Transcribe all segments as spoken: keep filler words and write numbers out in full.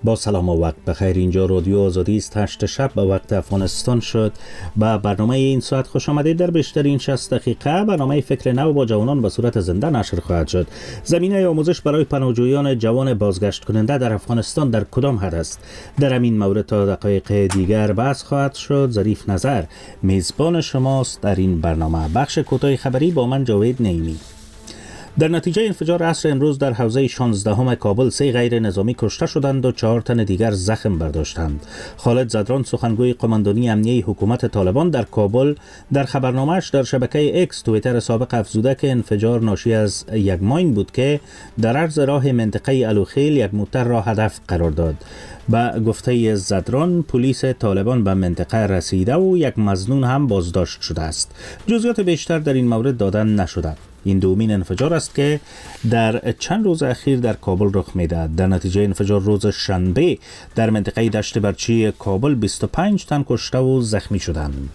با سلام و وقت بخیر. اینجا رادیو آزادی است. هشت شب به وقت افغانستان شد. با برنامه این ساعت خوش آمدید. در بیشترین شصت دقیقه برنامه فکر نو با جوانان به صورت زنده نشر خواهد شد. زمینه آموزش برای پناهجویان جوان بازگشت کننده در افغانستان در کدام حد است؟ در همین مورد تا دقایق دیگر بحث خواهد شد. ظریف نظر میزبان شماست در این برنامه. بخش کوتاه خبری با من جاوید نعیمی. در نتیجه انفجار عصر امروز در حوزه شانزدهم کابل سه غیر نظامی کشته شدند و چهار تن دیگر زخم برداشتند. خالد زدران سخنگوی قماندانی امنیه حکومت طالبان در کابل در خبرنامه‌اش در شبکه اکس توییتر سابق افزوده که انفجار ناشی از یک ماین بود که در عرض راه منطقه الوخیل یک موتر را هدف قرار داد. با گفته زدران پلیس طالبان به منطقه رسیده و یک مظنون هم بازداشت شده است. جزئیات بیشتر در این مورد دادن نشده. این دومین انفجار است که در چند روز اخیر در کابل رخ می‌دهد. در نتیجه انفجار روز شنبه در منطقه دشت برچی کابل بیست و پنج تن کشته و زخمی شدند.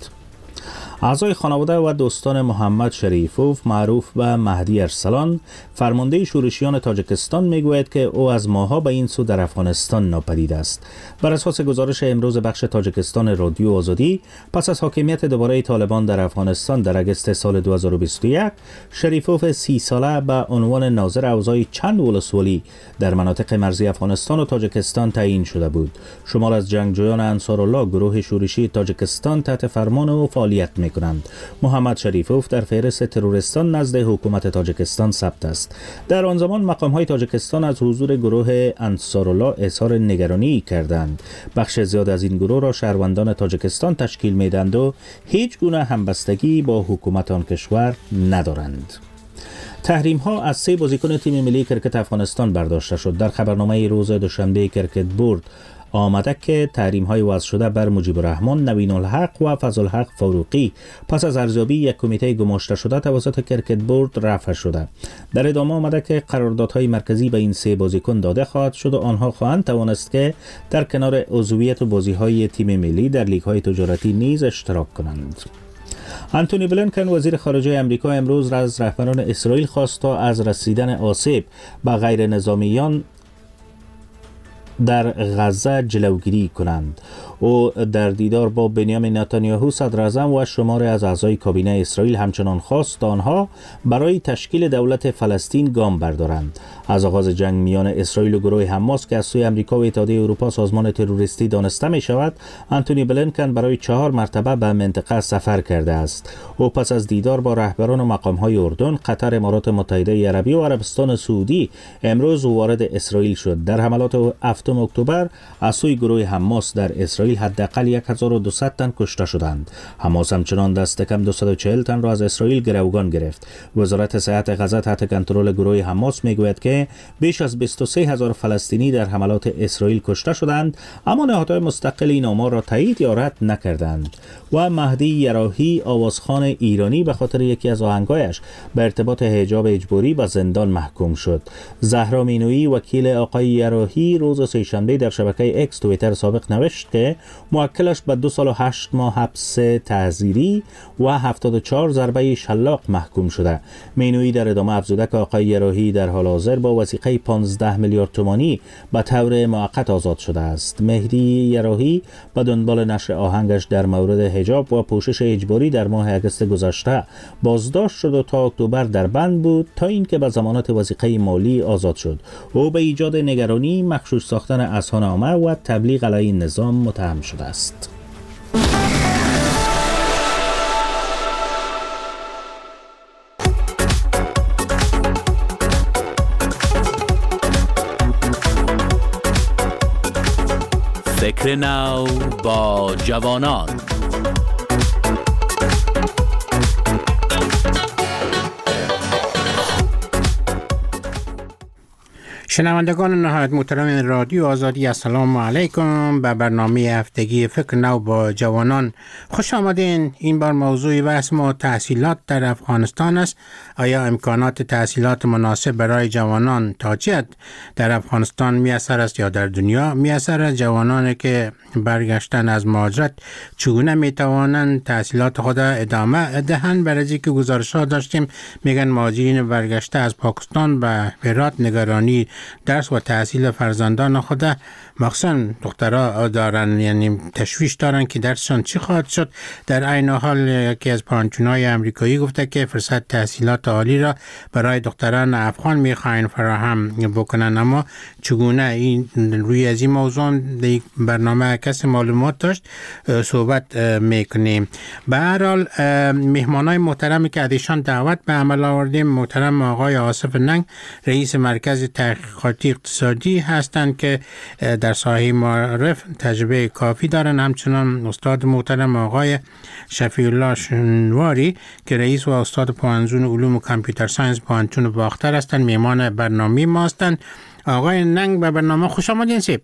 اعضای خانواده و دوستان محمد شریفوف معروف به مهدی ارسلان فرمانده شورشیان تاجیکستان میگوید که او از ماه‌ها به این سو در افغانستان ناپدید است. بر اساس گزارش امروز بخش تاجیکستان رادیو آزادی، پس از حاکمیت دوباره طالبان در افغانستان در اگست سال دو هزار و بیست و یک، شریفوف سی ساله به عنوان ناظر اوضاع چند ولسوالی در مناطق مرزی افغانستان و تاجیکستان تعیین شده بود. شمار از جنگجویان انصارالله گروه شورشی تاجیکستان تحت فرمان او فعالیت می کنند. محمد شریفوف در فهرست تروریستان نزد حکومت تاجیکستان ثبت است. در آن زمان مقام‌های تاجیکستان از حضور گروه انصارالله اظهار نگرانی کردند. بخش زیاد از این گروه را شهروندان تاجیکستان تشکیل می‌دهند و هیچ گونه همبستگی با حکومت آن کشور ندارند. تحریم ها از سه بازیکن تیم ملی کرکت افغانستان برداشته شد. در خبرنامه روز دوشنبه کرکت بورد آمده که تحریم های وضع شده بر مجیب الرحمن، نوین الحق و فضل الحق فاروقی پس از ارزیابی یک کمیته گماشته شده توسط کرکت بورد رفع شده. در ادامه آمده که قراردادهای مرکزی به این سه بازیکن داده خواهد شد و آنها خواهند توانست که در کنار عضویت و بازی های تیم ملی در لیگ های تجارتی نیز اشتراک کنند. آنتونی بلینکن وزیر خارجه امریکا امروز از رهبران اسرائیل خواست تا از رسیدن آسیب به غیر نظامیان در غزه جلوگیری کنند. او در دیدار با بنیامین نتانیاهو صدر اعظم و شماری از اعضای کابینه اسرائیل همچنان خواست آنها برای تشکیل دولت فلسطین گام بردارند. از آغاز جنگ میان اسرائیل و گروه حماس که از سوی امریکا و اتحادیه اروپا سازمان تروریستی دانسته می شود، آنتونی بلینکن برای چهار مرتبه به منطقه سفر کرده است. او پس از دیدار با رهبران و مقام‌های اردن، قطر، امارات متحده عربی و عربستان سعودی امروز وارد اسرائیل شد. در حملات هفتم اکتبر از سوی گروه حماس در اسرائیل حداقل هزار و دویست تن کشته شدند. حماس همچنان دست کم دویست و چهل تن را از اسرائیل گروگان گرفت. وزارت صحت غزه تحت کنترل گروه حماس میگوید که بیش از بیست و سه هزار فلسطینی در حملات اسرائیل کشته شدند، اما نهادهای مستقل این آمار را تایید یا رد نکردند. و مهدی یراحی آوازخوان ایرانی به خاطر یکی از آهنگایش به ارتباط حجاب اجباری به زندان محکوم شد. زهرا مینویی وکیل آقای یراحی روز سه‌شنبه در شبکه اکس توییتر سابق نوشت که موکلش به دو سال و هشت ماه حبس تعزیری و هفتاد و چهار ضربه شلاق محکوم شده. مینویی در ادامه افزوده که آقای یراحی در حال حاضر با وثیقه پانزده میلیارد تومانی به طور موقت آزاد شده است. مهدی یراحی به دنبال نشر آهنگش در مورد حجاب و پوشش اجباری در ماه اگست گذشته بازداشت شد و تا اکتبر در بند بود تا اینکه به ضمانت وثیقه مالی آزاد شد. او به ایجاد نگرانی، مغشوش ساختن اذهان‌عامه و تبلیغ علیه نظام متهم شده است. فکر نو با جوانان. شنوندگان نهایت محترم رادیو آزادی، السلام علیکم. به برنامه هفتگی فکر نو با جوانان خوش آمدین. این بار موضوع بحث ما تحصیلات در افغانستان است. آیا امکانات تحصیلات مناسب برای جوانان تا چه حد در افغانستان میسر است یا در دنیا میسر است؟ جوانانی که برگشتن از مهاجرت چگونه میتوانند تحصیلات خود ادامه دهند؟ برای اینکه گزارش‌ها داشتیم میگن مهاجرین برگشته از پاکستان به هرات نگرانی درس و تحصیل فرزندان خود مخصوصا دخترها دارن، یعنی تشویش دارن که درسشان چی خواهد شد. در عین حال یکی از پانتونهای امریکایی گفته که فرصت تحصیلات عالی را برای دختران افغان میخواین فراهم بکنن، اما چگونه این روی از این موضوع در برنامه کس معلومات داشت صحبت میکنیم. به هر حال مهمانای محترمی که ازشان دعوت به عمل آوردیم محترم آقای آصف ننگ، رئیس مرکز تحقیقاتی اقتصادی هستند که در ساحه معارف تجربه کافی دارن، همچنان استاد محترم آقای شفیع الله شنواری که رئیس و استاد پوهنتون علوم کامپیوتر ساینس پوهنتون باختر هستند مهمان برنامه ما هستند. آقای ننگ به برنامه خوش آمدین. سیب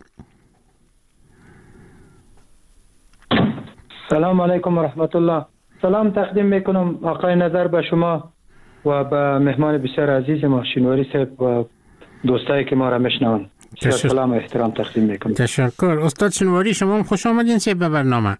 سلام علیکم و رحمت الله. سلام تقدیم میکنم آقای نظر به شما و به مهمان بسیار عزیز ما شنواری صاحب و دوستایی که ما را میشنون. سلام و احترام تقدیم میکنم. تشکر. استاد شنواری شما خوش آمدین سیب به برنامه.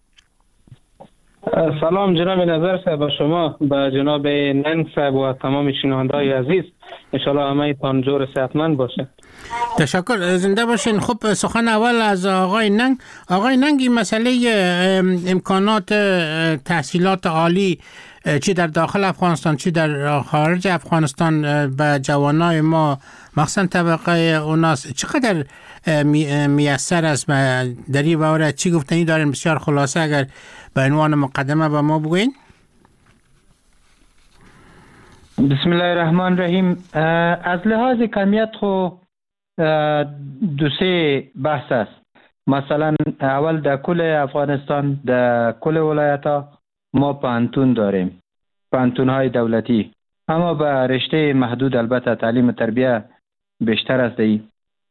سلام جناب نظر صاحب به شما، به جناب ننگ صاحب و تمام شنونده‌های عزیز. ان شاء الله همه تان جور صحتمند باشه. تشکر، زنده باشین. خب سخن اول از آقای ننگ. آقای ننگ این مسئله امکانات تحصیلات عالی چی در داخل افغانستان چی در خارج افغانستان به جوانای ما مخصوصا طبقه اوناس چقدر میسر است؟ در این باره چی گفتنی دارین؟ بسیار خلاصه اگر به عنوان مقدمه به ما بگوین. بسم الله الرحمن الرحیم. از لحاظ کمیت خو دو سه بحث است. مثلا اول در کل افغانستان در کل ولایت ها ما پانتون داریم، پانتون های دولتی، اما به رشته محدود البته تعلیم تربیه بیشتر است دی.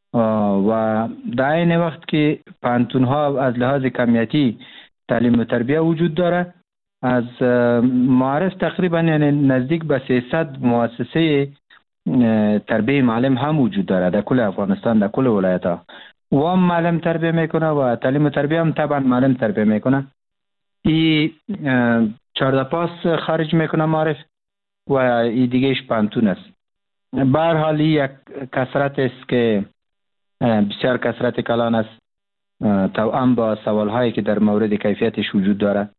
و در این وقت که پانتون ها از لحاظ کمیتی تعلیم و تربیه وجود داره، از معارف تقریبا یعنی نزدیک به سیصد مؤسسه تربیه معلم هم وجود داره در کل افغانستان، در کل ولایت ها. و هم معلم تربیه میکنه و تعلیم و تربیه هم طبعا معلم تربیه میکنه. ای چارده پاس خارج میکنه معارف و ای دیگهش پانتون است. به هر حال یک کثرت است که بسیار کثرت کلان است، توأم با سوال هایی که در مورد کیفیتش وجود داره.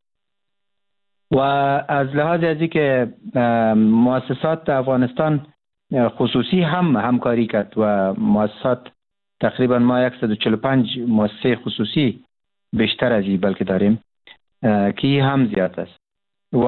و از لحاظ ازی که مؤسسات افغانستان خصوصی هم همکاری کرد و مؤسسات تقریبا ما صد و چهل و پنج مؤسسه خصوصی بیشتر از این بلکه داریم که هم زیاد است. و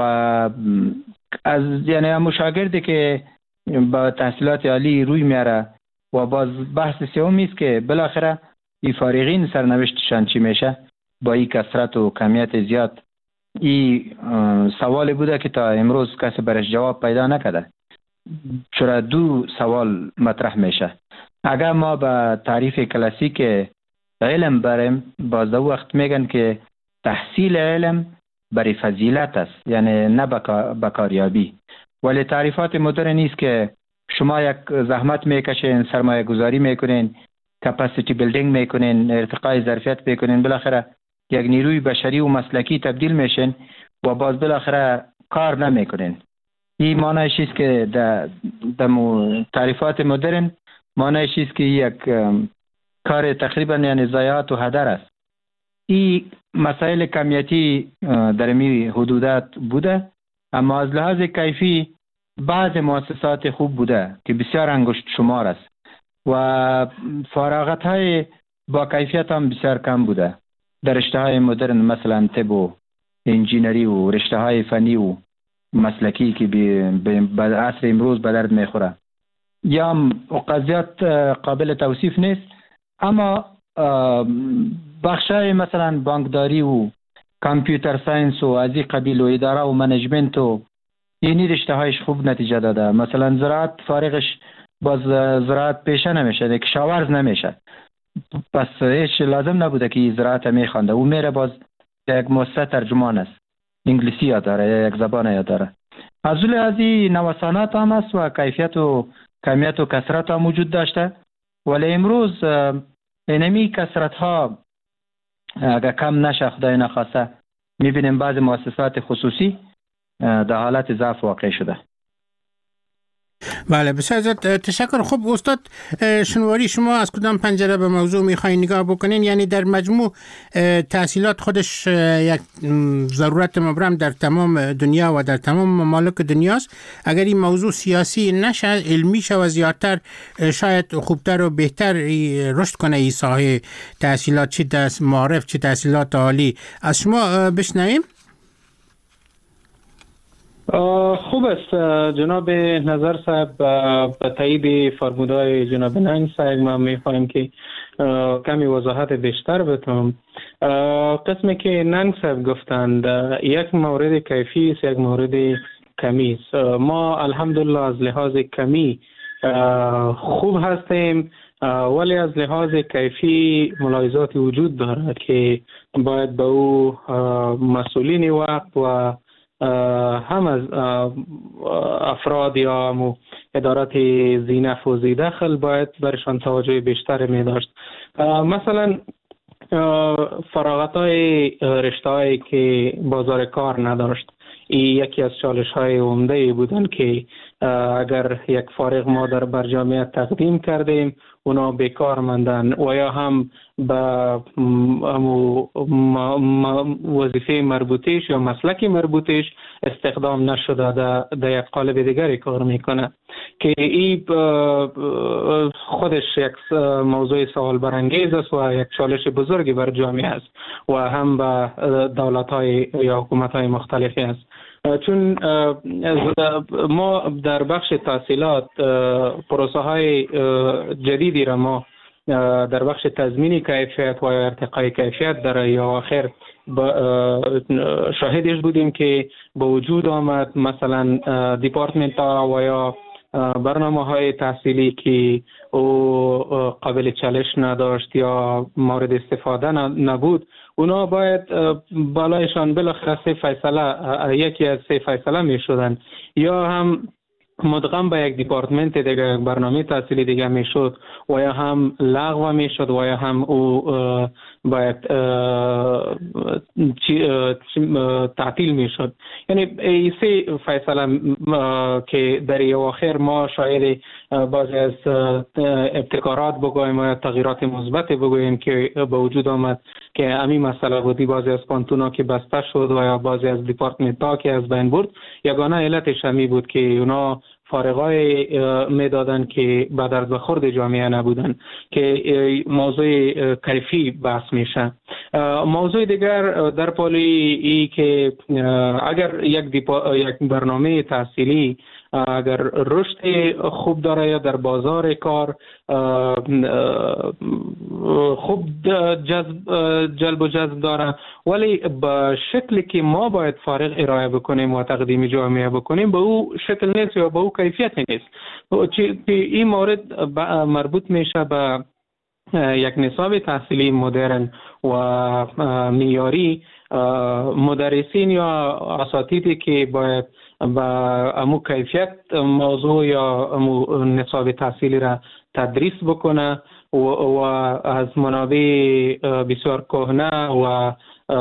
از یعنی مشاگردی که با تحصیلات عالی روی میاره و باز بحث سومی است که بالاخره این فارغین سرنوشتشان چی میشه با این کثرت و کمیت زیاد. این سوال بوده که تا امروز کسی برش جواب پیدا نکرده. چرا دو سوال مطرح میشه. اگر ما به تعریف کلاسیک علم بریم، باز دو وقت میگن که تحصیل علم برای فضیلت است، یعنی نه بکاریابی. ولی تعریفات مدرن نیست که شما یک زحمت میکشین، سرمایه گذاری میکنین، کپاسیتی بیلدینگ میکنین، ارتقای ظرفیت میکنین، بالاخره یک نیروی بشری و مسلکی تبدیل میشین و باز بالاخره کار نمیکنین. این معنیش است که در تعریفات مدرن معنیش است که یک کار تقریبا یعنی ضایعات و هدر است. این مسائل کمیتی در می حدودات بوده، اما از لحاظ کیفی بعض مؤسسات خوب بوده که بسیار انگشت شمار است و فراغت های با کیفیت هم بسیار کم بوده در رشته های مدرن، مثلا طب و انجینری و رشته های فنی و مسلکی که به عصر امروز به درد میخوره. یا قضیات قابل توصیف نیست، اما بخشای مثلا بانکداری و کامپیوتر ساینس و از این قبیل و اداره و منیجمنت و اینی رشته هایش خوب نتیجه داده. مثلا زراعت فارغش باز زراعت پیشه نمیشه، کشاورز نمیشه، پس هیچ لازم نبوده که زراعت میخوانده او میره باز یک مؤسسه ترجمان است، انگلیسی یاد داره، یک زبان یاد داره. از اون لحاظی نوسانات هم است و کیفیت و کمیت و کثرت هم وجود داشته. ولی امروز اینمی کثرت ها اگر کم نشه خدای نخواسته میبینیم بعض مؤسسات خصوصی در حالت ضعف واقع شده. بله بسیار ازت تشکر. خب استاد شنواری، شما از کدام پنجره به موضوع میخواین نگاه بکنین؟ یعنی در مجموع تحصیلات خودش یک ضرورت مبرم در تمام دنیا و در تمام ممالک دنیاست. اگر این موضوع سیاسی نشه، علمی شه و زیادتر، شاید خوبتر و بهتر رشد کنه این ساحه تحصیلات، چه دست معارف چه تحصیلات عالی. از شما بشنویم. خوب است جناب نظر صاحب، به تایید فرمودهای جناب ننگ صاحب ما میخوایم که کمی وضاحت بیشتر بتم. قسمی که ننگ صاحب گفتند یک مورد کیفی است، یک مورد کمی است. ما الحمدلله از لحاظ کمی خوب هستیم، ولی از لحاظ کیفی ملاحظاتی وجود دارد که باید به او مسئولین وقت و هم از افراد یا ادارات ذی و ذی دخل باید برشان توجه بیشتر می داشت. مثلا فراغت های رشته هایی که بازار کار نداشت، این یکی از چالش های عمده بودن که اگر یک فارغ ما در بر جامعه تقدیم کردیم اونا بیکار ماندن و یا هم به وظیفه مربوطش یا مسلک مربوطش استخدام نشده، در یک قالب دیگری کار میکنه که این خودش یک موضوع سوال برانگیز است و یک چالش بزرگی بر جامعه است و هم به دولت های یا حکومت های مختلفی است. چون ما در بخش تحصیلات پروسه های جدیدی را ما در بخش تضمین کیفیت و ارتقای کیفیت در یا آخر شاهدش بودیم که به وجود آمد. مثلا دیپارتمنت ها و یا برنامه های تحصیلی که او قابل چالش نداشت یا مورد استفاده نبود، اونا باید بالایشان بالاخره سه فیصله، یکی از سه فیصله می شدن، یا هم مدغم به یک دیپارتمنت دیگه، یک برنامه تحصیلی دیگه می شد و یا هم لغو می شد و یا هم او باید تعطیل می شد. یعنی این سه فیصله که در اواخر ما شاید بعضی از ابتکارات بگویم و تغییرات مثبت بگویم که به وجود آمد که همین مسئله بودی. بعضی از پانتونا که بسته شد و یا بعضی از دیپارتمنت ها که از بین برد، یگانه علتش همی بود که اونا فارغای میدادن که به درد بخورد جامعه نبودن، که موضوع کیفی بحث میشه. موضوع دیگر در پالی ای که اگر یک, یک برنامه تحصیلی اگر رشد خوب داره یا در بازار کار خوب جذب جلب و جذب داره، ولی به شکلی که ما باید فارغ ارائه بکنیم و تقدیم جامعه بکنیم به او شکل نیست یا به او کیفیت نیست. این مورد مربوط میشه به یک نصاب تحصیلی مدرن و معیاری. مدرسین یا اساتیدی که باید با امو کیفیت موضوع یا امو نصاب تحصیلی را تدریس بکنه و, و از منابع بسیار کهنه و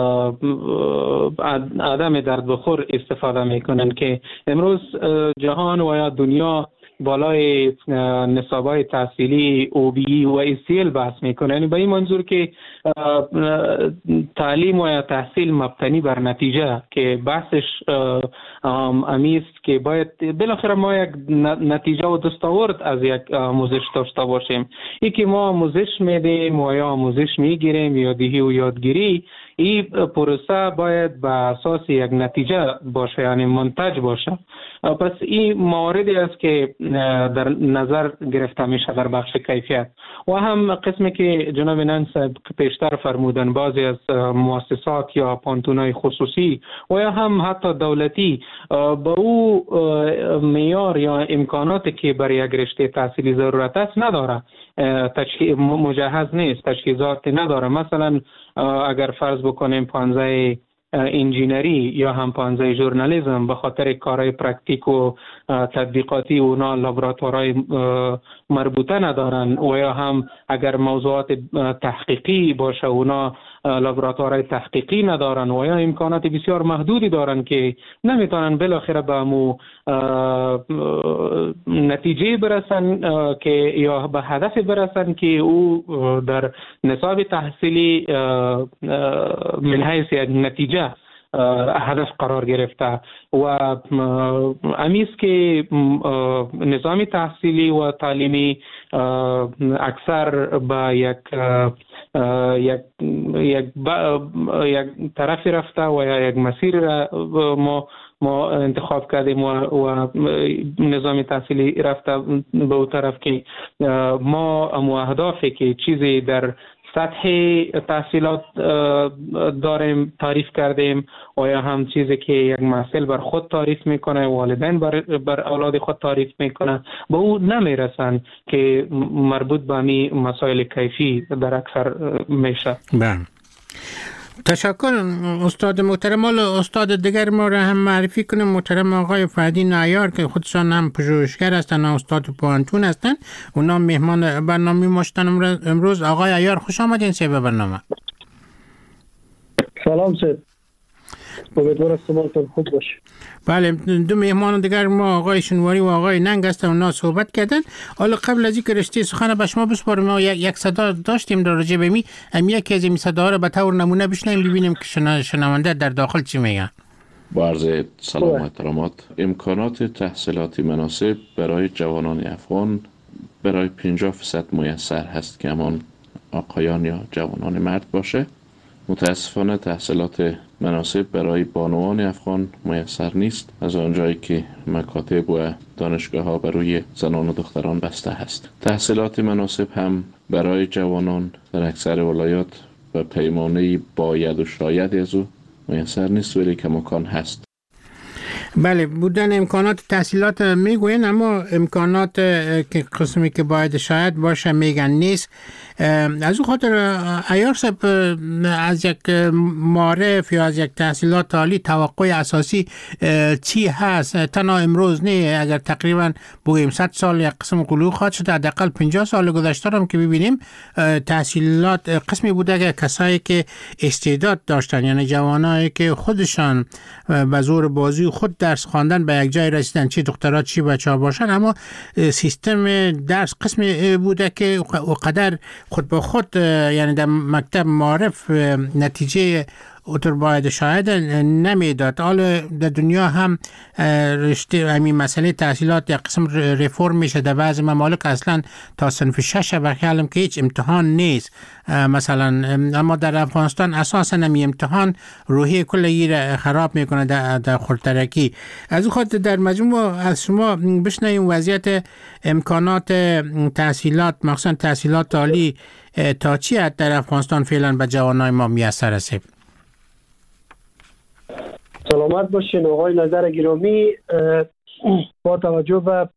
عدم درد بخور استفاده میکنن که امروز جهان و یا دنیا بالای نصابای تحصیلی او بی و ای سی ال بحث میکنه. یعنی به این منظور که تعلیم و یا تحصیل مبتنی بر نتیجه، که بحثش امیست که باید بالاخره ما یک نتیجه و دستاورد از یک آموزش داشته باشیم. ای که ما آموزش میدیم و یا آموزش میگیریم یادگیری و یادگیری، این پروسه باید به اساس یک نتیجه باشه، یعنی منتج باشه. پس این مواردی است که در نظر گرفته میشه در بخش کیفیت. و هم قسمی که جناب ننگ صاحب پیشتر فرمودن، بعضی از مؤسسات یا پانتونای خصوصی و یا هم حتی دولتی با او معیار یا امکاناتی که برای یک رشته تحصیلی ضرورت است نداره، مجهز نیست، تجهیزات نداره. مثلا اگر فرض بکنیم پانزده انجینری یا هم پانزه ژورنالیسم به خاطر کارهای پرکتیک و تطبیقاتی اونا لابراتوارهای مربوطه ندارن و یا هم اگر موضوعات تحقیقی باشه اونا لابراتوارهای تحقیقی ندارن و یا امکانات بسیار محدودی دارن که نمیتونن بالاخره به امو نتیجه برسن که یا به هدف برسن که او در نصاب تحصیلی من حیث یک نتیجه هدف قرار گرفته و امیست که نظام تحصیلی و تعلیمی اکثر با یک یک یک یک طرفی رفته و یا یک مسیر را ما ما انتخاب کردیم و, و نظام تحصیلی رفته به اون طرف که ما امو اهدافی که چیزی در سطح تحصیلات داریم تعریف کردیم و یا هم چیزی که یک محصل بر خود تعریف میکنه والدین بر, بر اولاد خود تعریف میکنه به او نمیرسن که مربوط به می مسائل کیفی در اکثر میشه. بله تشکر استاد محترم. استاد دیگر ما را هم معرفی کنیم. محترم آقای فردین عیار که خودشان هم پژوهشگر هستند، استاد پوهنتون هستند، اونا مهمان برنامه ما شدن امروز. آقای عیار خوش آمدین سه به برنامه. سلام سید، امیدوارم سماعتون خوب باشه. بله دو مهمان دیگر ما آقای شنواری و آقای ننگ هستن، اونا صحبت کردن. حالا قبل از اینکه رشته سخن به شما بسپارم، ما یک, یک صدا داشتیم در راجع به می ام یکی از این صداها رو به طور نمونه بشنویم ببینیم که شنونده در داخل چی میگن. با عرض سلام و احترامات، امکانات تحصیلاتی مناسب برای جوانان افغان برای پنجاه درصد میسر هست که همان آقایان یا جوانان مرد باشه. متاسفانه تحصیلات مناسب برای بانوان افغان میسر نیست، از آنجایی که مکاتب و دانشگاه ها برای زنان و دختران بسته هست. تحصیلات مناسب هم برای جوانان در اکثر ولایات و پیمانه باید و شاید از او میسر نیست، ولی کماکان هست. بله بودن امکانات تحصیلات میگوین، اما امکانات که قسمی که باید شاید باشه میگن نیست. از اون خاطر عیار صاحب از یک معرف یا از یک تحصیلات عالی توقع اساسی چی هست؟ تنها امروز نه، اگر تقریبا بگویم صد سال یک قسم قلوق خواهد شد، حداقل پنجاه سال گذشته هم که ببینیم تحصیلات قسمی بوده که کسایی که استعداد داشتن، یعنی جوانایی که خودشان به زور بازی خود درس خواندن به یک جای رسیدن، چه دخترها چه بچه‌ها باشن، اما سیستم درس قسمی بوده که قدر خود به خود یعنی در مکتب معرف نتیجه اوتر باید شاید نمیداد. حالا در دنیا هم رشته همین مسئله تحصیلات یک قسم ریفورم میشه در بعض ممالک، اصلا تا صنف شش بخیالم که هیچ امتحان نیست مثلا، اما در افغانستان اساسا همین امتحان روحی کلی را خراب میکنه در, در خودترکی. از اون خاطر در مجموع از شما بشنویم وضعیت امکانات تحصیلات مخصوصا تحصیلات عالی تا چی حد در افغانستان فعلا به جوانای ما میسر است. سلامت باشین آقای نظر گرامی. با توجه به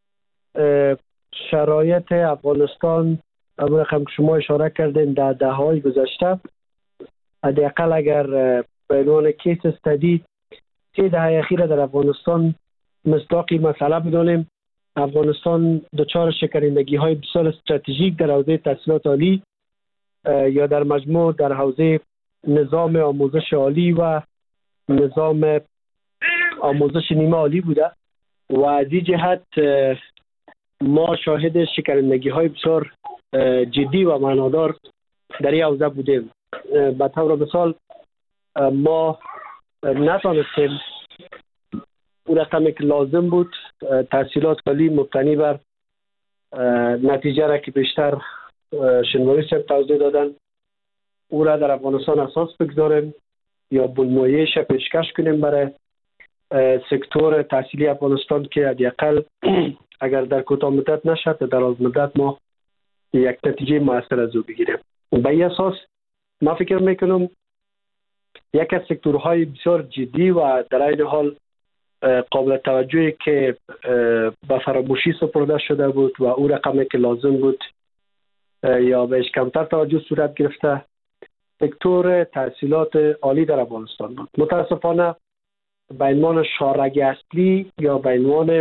شرایط افغانستان همون رقم که شما اشاره کردین در دهه‌های گذشته، حداقل اگر به عنوان کیس استدی سه دهه اخیر در افغانستان مصداقی مسئله بدانیم، افغانستان دچار شکرندگی های بسیار استراتژیک در حوزه تحصیلات عالی یا در مجموع در حوزه نظام آموزش عالی و نظام آموزش نیمه عالی بوده و از این جهت ما شاهد شکرندگی های بسیار جدی و معنادار در این حوزه بودیم. به طور مثال ما نتانستیم اون رقمی که لازم بود تحصیلات عالی مبتنی بر نتیجه را که بیشتر شنواری صاحب توضیح دادن او را در افغانستان اساس بگذاریم یا بنمایش پیشکش کنیم برای سکتور تحصیلی افغانستان که حداقل اگر در کوتاه مدت نشد در دراز مدت ما یک نتیجه موثر از او بگیریم. به این اساس ما فکر میکنم یک از سکتورهای بسیار جدی و در این حال قابل توجهی که به فراموشی سپرده شده بود و او رقمی که لازم بود یا بهش کمتر توجه صورت گرفته سکتور تحصیلات عالی در افغانستان بود. متاسفانه به عنوان شارگ اصلی یا به عنوان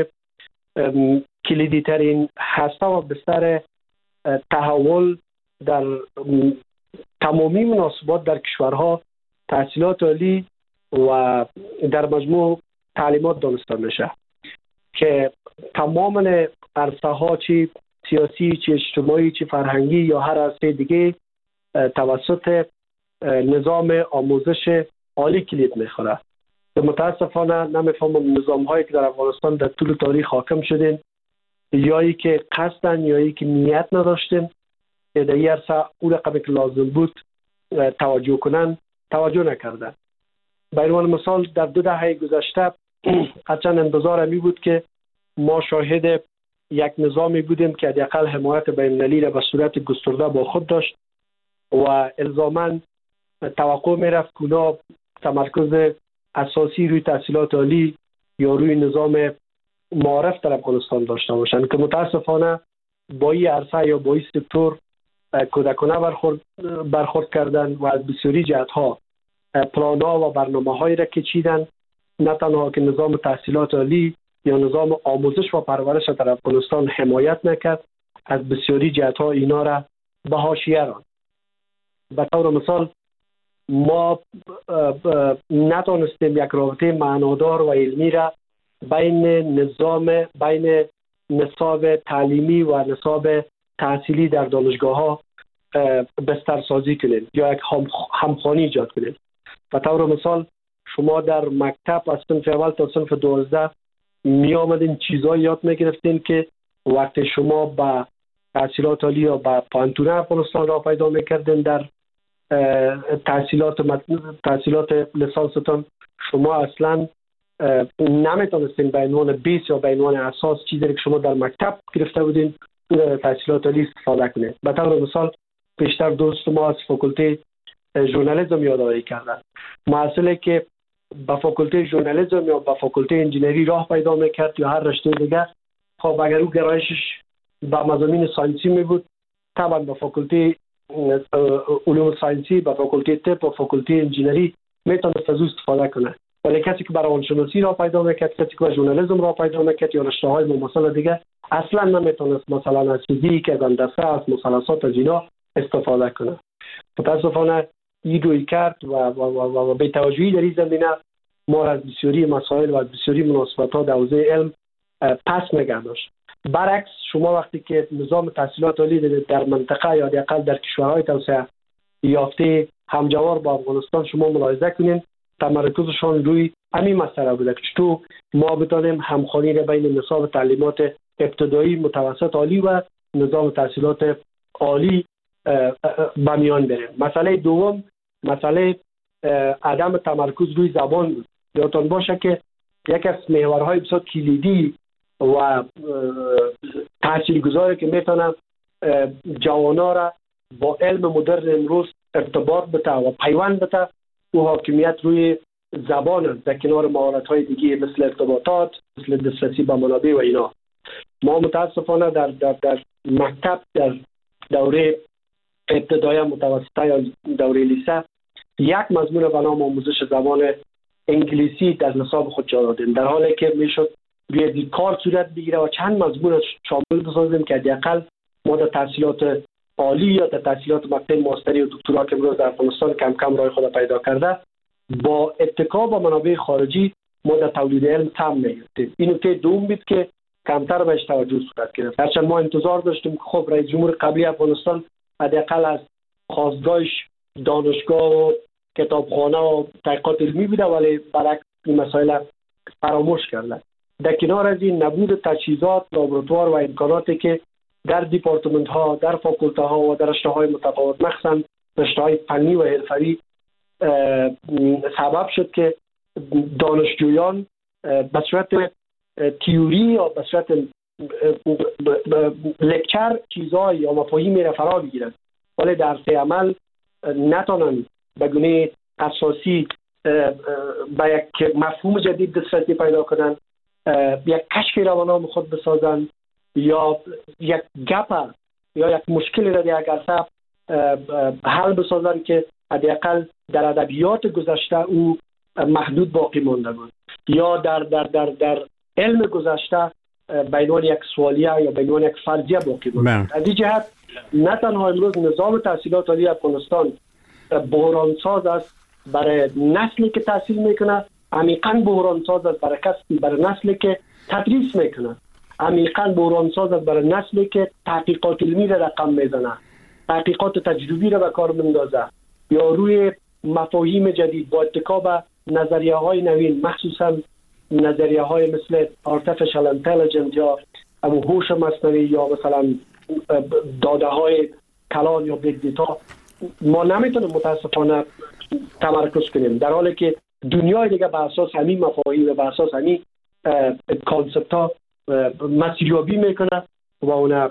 کلیدی ترین هسته و بستر تحول در تمامی مناسبات در کشورها تحصیلات عالی و در مجموع تعلیمات دانسته میشه که تمام عرصه ها چی سیاسی، چی اجتماعی، چی فرهنگی یا هر عرصه دیگه توسط نظام آموزش عالی کلید میخوره. متاسفانه نمیفهمم نظام هایی که در افغانستان در طول تاریخ حاکم شدین یایی که قصدن یایی که نیت نداشتن در این عرصه اون رقمی که لازم بود توجه کنن توجه نکردن. به عنوان مثال در دو دهه گذشته هرچند انتظار می بود که ما شاهد یک نظامی بودیم که حداقل حمایت بین‌المللی را به صورت گسترده با خود داشت و الزاماً توقع می رفت که اونا تمرکز اساسی روی تحصیلات عالی یا روی نظام معارف در افغانستان داشته باشند که متاسفانه با این عرصه یا با این سکتور کودکانه برخورد برخورد کردن و از بسیاری جهت ها پلان ها و برنامه هایی را که چیدن، نه تنها که نظام تحصیلات عالی یا نظام آموزش و پرورش در افغانستان حمایت نکرد، از بسیاری جهت ها اینا را به حاشیه راند. به طور مثال ما نتونستیم یک رابطه معنادار و علمی را بین نظام بین نصاب تعلیمی و نصاب تحصیلی در دانشگاه ها بسترسازی کنیم یا یک همخوانی ایجاد کنیم. به طور مثال شما در مکتب از صنف اول تا صنف دوازده می آمدین چیزایی یاد می گرفتین که وقتی شما به تحصیلات عالی یا به پانتون افغانستان را پیدا می کردین در تحصیلات تحصیلات لیسانستان شما اصلا نمیتونستین به عنوان بیس یا به عنوان اساس چیزی که شما در مکتب گرفته بودین تحصیلات عالی استفاده کنید. به طور مثال پیشتر دوست ما از فاکولته ژورنالیسم یادآوری کردن. محصلی که به فاکولته ژورنالیسم یا به فاکولته انجینری راه پیدا میکرد یا هر رشته دیگر، خب اگر او گرایشش به مضامین ساینسی می بود طبعا به فاکولته علوم ساینسی، به فاکولته طب و فاکولته انجینری میتونست از او استفاده کنه. ولی کسی که برای روانشناسی را پیدا میکرد، کسی که ژورنالیسم را پیدا میکرد یا رشته های مماثل دیگه اصلا نمیتونست مثلا از فیزیک، از هندسه، از مثلثات از اینا استفاده کنه. متاسفانه این روی کرد و, و, و, و به توجهی در این زمینه ما از بسیاری مسائل و از بسیاری مناسبت‌ها در حوزه علم پس نگه داشت. برعکس شما وقتی که نظام تحصیلات عالی در منطقه یا حداقل در کشورهای توسعه یافته همجوار با افغانستان شما ملاحظه کنین، تمرکزشان روی همین مسئله بوده که چطور ما بتانیم همخوانی را بین نصاب تعلیمات ابتدایی، متوسط، عالی و نظام تحصیلات عالی به میان بریم. مسئله دوم مسئله عدم تمرکز روی زبان بود. یادتان باشه که یک از محورهای بسیار کلیدی و تاثیرگذاری که میتونن جوانا را با علم مدرن امروز ارتباط بده و پیوند بده و حاکمیت روی زبان در کنار مهارت‌های دیگه مثل ارتباطات، مثل دسترسی به منابع و اینا. ما متاسفانه در در در مکتب در دوره ابتدایی، متوسطه یا دوره لیسه یک مضمون به نام آموزش زبان انگلیسی در نصاب خود جا دادیم، در حالی که میشد روی کار صورت بگیره و چند مضمون شامل بسازیم که حداقل ما در تحصیلات عالی یا در تحصیلات مقطع ماستری و دکترا که امروز در افغانستان کم کم راه خود پیدا کرده، با اتکا به منابع خارجی ما در تولید علم تم میگرفتیم. این نکته دوم بود که کمتر بهش توجه صورت گرفت. هرچند ما انتظار داشتیم که خب رئیس جمهور قبلی افغانستان حداقل از خواستگاهش دانشگاه و کتابخانه و تحقیقات علمی بوده، ولی برعکس این مسائل فراموش کردن. در کنار از این نبود تجهیزات، لابراتوار و امکاناتی که در دیپارتمنت ها، در فاکولته ها و در رشته های متفاوت مخصوصا رشته های فنی و حرفه‌ای سبب شد که دانشجویان به صورت تیوری یا به صورت لکچر چیزهای یا مفاهیمی را فرا بگیرند، ولی در عرصه عمل نتونن به گونه اساسی به یک مفهوم جدید دسترسی پیدا کنن، یک کشف را به نام خود بسازن یا یک گپ یا یک مشکلی را در یک عرصه حل بسازن که حداقل در ادبیات گذشته او محدود باقی مانده بود، یا در در در در علم گذشته به عنوان یک سوالیه یا به عنوان یک فرضیه باقی مانده. از این جهت نه تنها امروز نظام تحصیلات عالی افغانستان بحران ساز است برای نسلی که تحصیل میکنه، عمیقاً بحران ساز است برای کسی برای نسلی که تدریس میکنه، عمیقاً بحران ساز است برای نسلی که تحقیقات علمی را رقم میزنه، تحقیقات تجربی را به کار میندازه، یا روی مفاهیم جدید با اتکا به نظریه های نوین، مخصوصا نظریه های مثل artificial intelligence یا هوش مصنوعی یا مثلا داده های کلان یا بیگ دیتا، ما نمیتونیم متاسفانه تمرکز کنیم، در حالی که دنیای دیگه به اساس همین مفاهیم و به اساس همین کانسپت ها مسیریابی میکنه و اون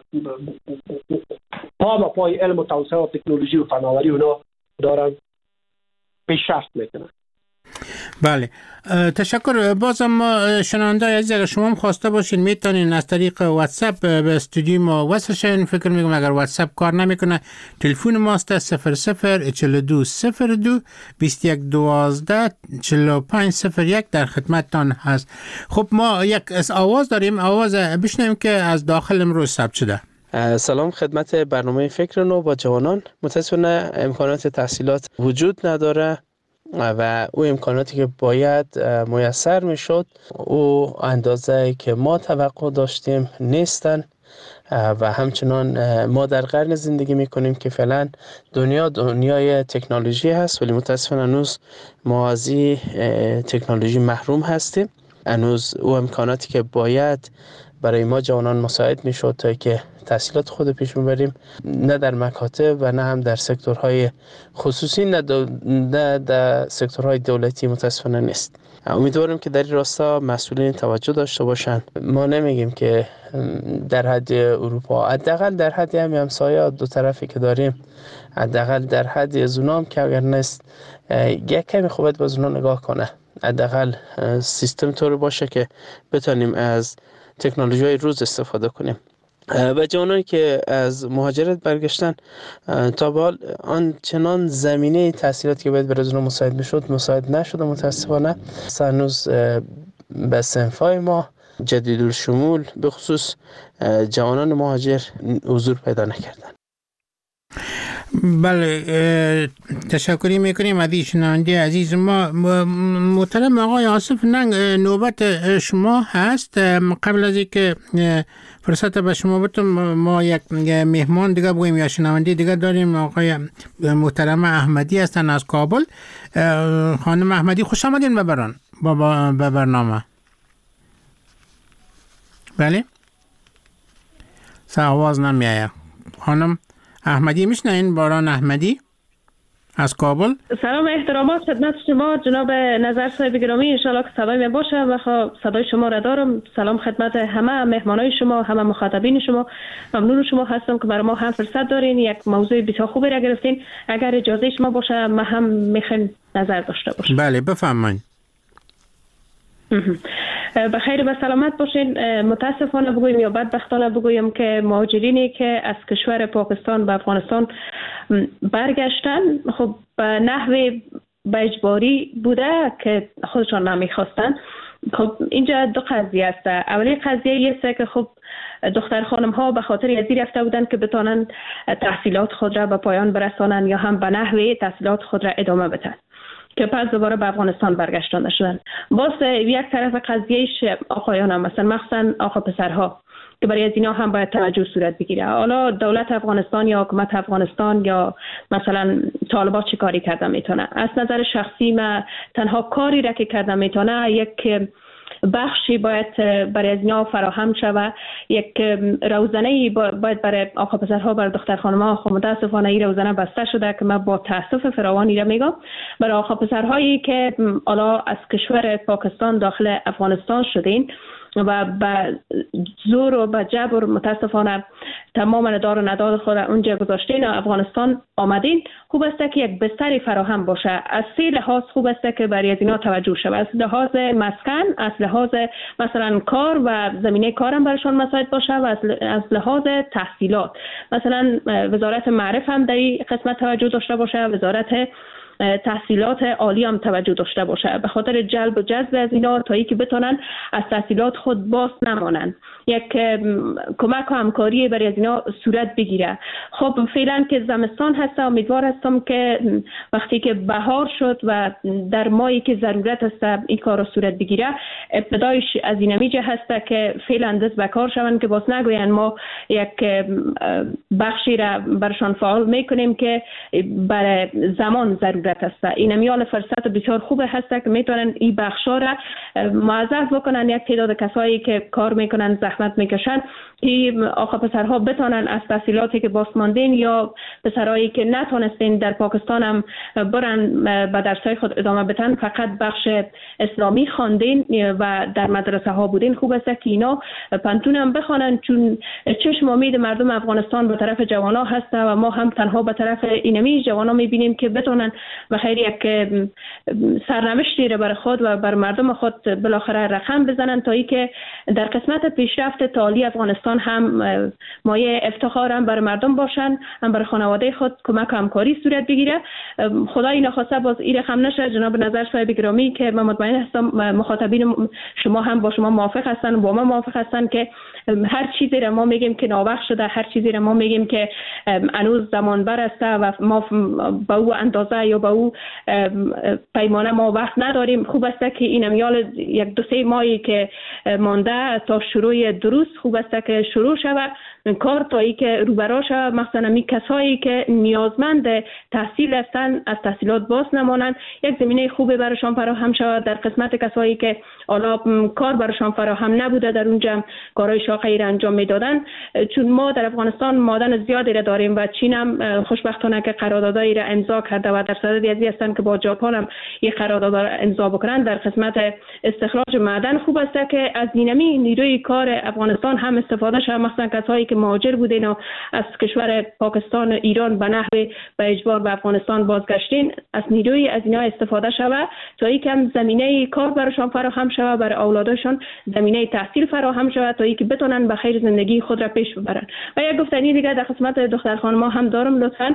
پا به پای علم و توسعه و تکنولوژی و فناوری اونا دارن پیشرفت میکنن. بله، تشکر. بازم ما شنونده عزیز اگر شما هم خواسته باشین میتونین از طریق واتساپ به استودیو ما وصل شین. فکر میکنم اگر واتساپ کار نمیکنه تلفن ماست صفر صفر چهل و دو صفر دو بیست و یک دوازده چهل و پنج صفر یک در خدمتتان هست. خب ما یک آواز داریم، آواز بشنویم که از داخل امروز ثبت شده. سلام خدمت برنامه فکر نو با جوانان. متاسفانه امکانات تحصیلات وجود نداره و او امکاناتی که باید میسر میشد او اندازه که ما توقع داشتیم نیستن و همچنان ما در قرن زندگی میکنیم که فعلا دنیا دنیای تکنولوژی هست، ولی متاسفانه هنوز ما از این تکنولوژی محروم هستیم. هنوز او امکاناتی که باید برای ما جوانان مساعد میشد تا که تحصیلات خود پیش ببریم نه در مکاتب و نه هم در سکتورهای خصوصی نه, دو... نه در سکتورهای دولتی متاسفانه نیست. امیدوارم که در این راستا مسئولین توجه داشته باشند. ما نمیگیم که در حد اروپا، حداقل در حد همین همسایه دو طرفی که داریم، حداقل در حد از اونام که اگر نیست یک کمی خوبت باز اونا نگاه کنه، حداقل سیستم طوری باشه که بتونیم از تکنولوژی های روز استفاده کنیم. و جوانانی که از مهاجرت برگشتن تا به حال آن چنان زمینه تحصیلاتی که باید برای اونها مساعد میشد مساعد نشده متاسفانه. هنوز به صنفای ما جدید الشمول به خصوص جوانان مهاجر حضور پیدا نکردن. بله، تشکری میکنیم از شنونده عزیز ما. محترم آقای آصف ننگ، نوبت شما هست. قبل از اینکه فرصت به شما بدم ما یک مهمان دیگه بگویم یا شنونده دیگه داریم. آقای محترم احمدی هستن از کابل. خانم احمدی خوش آمدین به بران به برنامه. بله آواز نمیایه. خانم احمدی میشنین؟ باران احمدی از کابل. سلام احترامات خدمت شما جناب نظر صاحب گرامی، ان شاءالله که صدای من باشه و صدای شما را دارم. سلام خدمت همه مهمانای شما، همه مخاطبین شما. ممنون شما هستم که برای ما هم فرصت دارین، یک موضوع بسیار خوبی را گرفتین. اگر اجازه شما باشه ما هم میخوایم نظر داشته باشیم. بله بفرمایید. بخیر و سلامت باشین. متاسفانه بگویم یا بدبختانه بگویم که مهاجرینی که از کشور پاکستان به افغانستان برگشتن خب به نحو به اجباری بوده که خودشان نمیخواستن. خب اینجا دو قضیه است. اولی قضیه است که خب دختر خانم ها به خاطر ازی رفته بودن که بتانن تحصیلات خود را به پایان برسانن یا هم به نحو تحصیلات خود را ادامه بدن که پس دوباره به افغانستان برگشتانده شدن. باز یک طرف قضیهش آقایان هم مثلا مخصوصا آقا پسرها که برای از اینا هم باید توجه صورت بگیره. حالا دولت افغانستان یا حکومت افغانستان یا مثلا طالبان چی کاری کرده میتونه؟ از نظر شخصی من تنها کاری را که کرده میتونه یک بخشی باید برای از اینا فراهم شود. یک روزنه باید برای آقا پسرها برای دختر خانم‌ها. خب متاسفانه این روزنه بسته شده که من با تاسف فراوانی را میگم برای آقا پسرهایی که حالا از کشور پاکستان داخل افغانستان شدین و به زور و به جبر متاسفانه تمام دار و نداد خود اونجا گذاشتین و افغانستان آمدین، خوب است که یک بستری فراهم باشه. از سه لحاظ خوب است که برای از اینا توجه شود، از لحاظ مسکن، از لحاظ مثلا کار و زمینه کارم برشان مساعد باشه و از لحاظ تحصیلات، مثلا وزارت معرف هم در این قسمت توجه داشته باشه، وزارت تحصیلات عالی هم توجه داشته باشه به خاطر جلب و جذب از اینا تا ای که بتونن از تحصیلات خود باز نمانن، یک کمک و همکاری برای از اینا صورت بگیره. خب فعلا که زمستان هست، امیدوار هستم که وقتی که بهار شد و در ماهی که ضرورت است این کار صورت بگیره، ابتدایش از این میجه هست که فعلا دست به کار شون که باز نگوین ما یک بخشی را برشان فعال میکنیم که برای زمان ضرورت است. این میال فرصت بسیار خوب هست که میتونن این بخشا را موظف بکنن یک تعداد کسایی که کار میکنن زحمت میکشن، این آقا پسرها بتونن از تحصیلاتی که باز ماندین یا پسرایی که نتونستین در پاکستان هم برن به درسای خود ادامه بدن، فقط بخش اسلامی خواندین و در مدرسه ها بودین، خوب است که اینا پنتون هم بخوانن، چون چشم امید مردم افغانستان به طرف جوانا هست و ما هم تنها به طرف اینمی جوانا میبینیم که بتونن و خیلی یک سرنوشتی را بر خود و بر مردم خود بالاخره رقم بزنن تا ای که در قسمت پیشرفت تعالی افغانستان هم مایه افتخار هم بر مردم باشن، هم بر خانواده خود کمک و همکاری صورت بگیره. خدای نخواسته باز این رقم نشه. جناب نظر صاحب گرامی که من مطمئن هستم مخاطبین شما هم با شما موافق هستن، با ما موافق هستن که هر چیزی را ما میگیم که ناوقت شده، هر چیزی را ما میگیم که هنوز زمان بر است و ما با او اندازه یا با او پیمانه ما وقت نداریم. خوب است که این امیال یک دو سه ماهی که مانده تا شروع درست خوب است که شروع شود کار تا ای که روبرا شود، مثلا می کسایی که نیازمند تحصیل هستند از تحصیلات باز نمانند، یک زمینه خوبی برایشان فراهم شود. در قسمت کسایی که حالا کار برایشان فراهم نبوده در اونجا کارهای شاقی را انجام میدادن، چون ما در افغانستان معدن زیادی را داریم و چین هم خوشبختانه که قراردادایی را امضا کرده و در صدد ازی هستند که با ژاپن هم یک قرارداد را امضا بکنند در قسمت استخراج معدن. خوب است که از دینامی نیروی کار افغانستان هم استفاده شود، مثلا کسایی که مهاجر بودین و از کشور پاکستان ایران به نحو به اجبار به افغانستان بازگشتین، از نیروی از اینا استفاده شود تا یکم زمینه کار براشون فراهم شود، برای اولادشون زمینه تحصیل فراهم شود تا اینکه بتونن به خیر زندگی خود را پیش ببرن. و یک گفتنی دیگه در خدمت دختر خانم‌ها هم دارم، لطفاً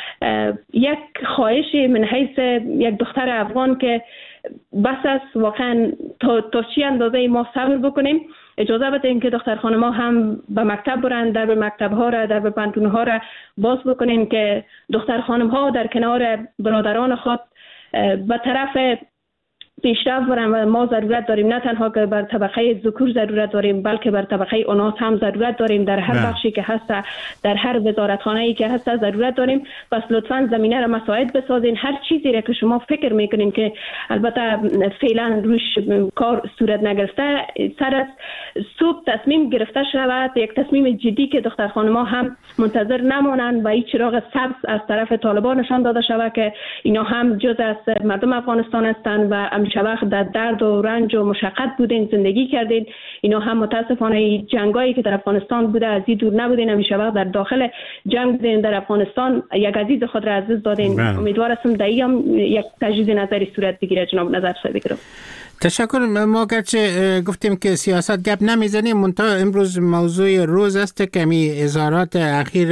یک خواهش من حیث یک دختر افغان که بس است واقعا تا, تا چی اندازه ما صبر بکنیم، اجازه بدین که دختر خانم‌ها هم به مکتب برن، در به مکتب ها را در به پانتون ها را باز بکنیم که دختر خانم‌ها در کنار برادران خود به طرف پیشرفت برن و ما ضرورت داریم نه تنها که بر طبقه ذکور ضرورت داریم بلکه بر طبقه اناث هم ضرورت داریم، در هر بخشی که هست، در هر وزارتخانه‌ای که هست ضرورت داریم. پس لطفاً زمینه را مساعد بسازین، هر چیزی را که شما فکر میکنین که البته فعلا روش کار صورت نگرفته سر از صبح تصمیم گرفته شود، یک تصمیم جدی که دختر خانم‌ها هم منتظر نمانند و این چراغ سبز از طرف طالبان نشان داده شود که اینا هم جز از مردم افغانستان هستند و همیشه وقت در درد و رنج و مشقت بودین، زندگی کردین. اینا هم متاسفانه جنگایی که در افغانستان بوده از این دور نبودین، همیشه وقت در داخل جنگ بودین، در افغانستان یک عزیز خود را از دست دادین. امیدوار هستم در این هم یک تجدید نظری صورت بگیره. جناب نظر صاحب گرامی تشکر. ما گرچه گفتیم که سیاست گپ نمیزنیم، منتها امروز موضوع روز است که می اظهارات اخیر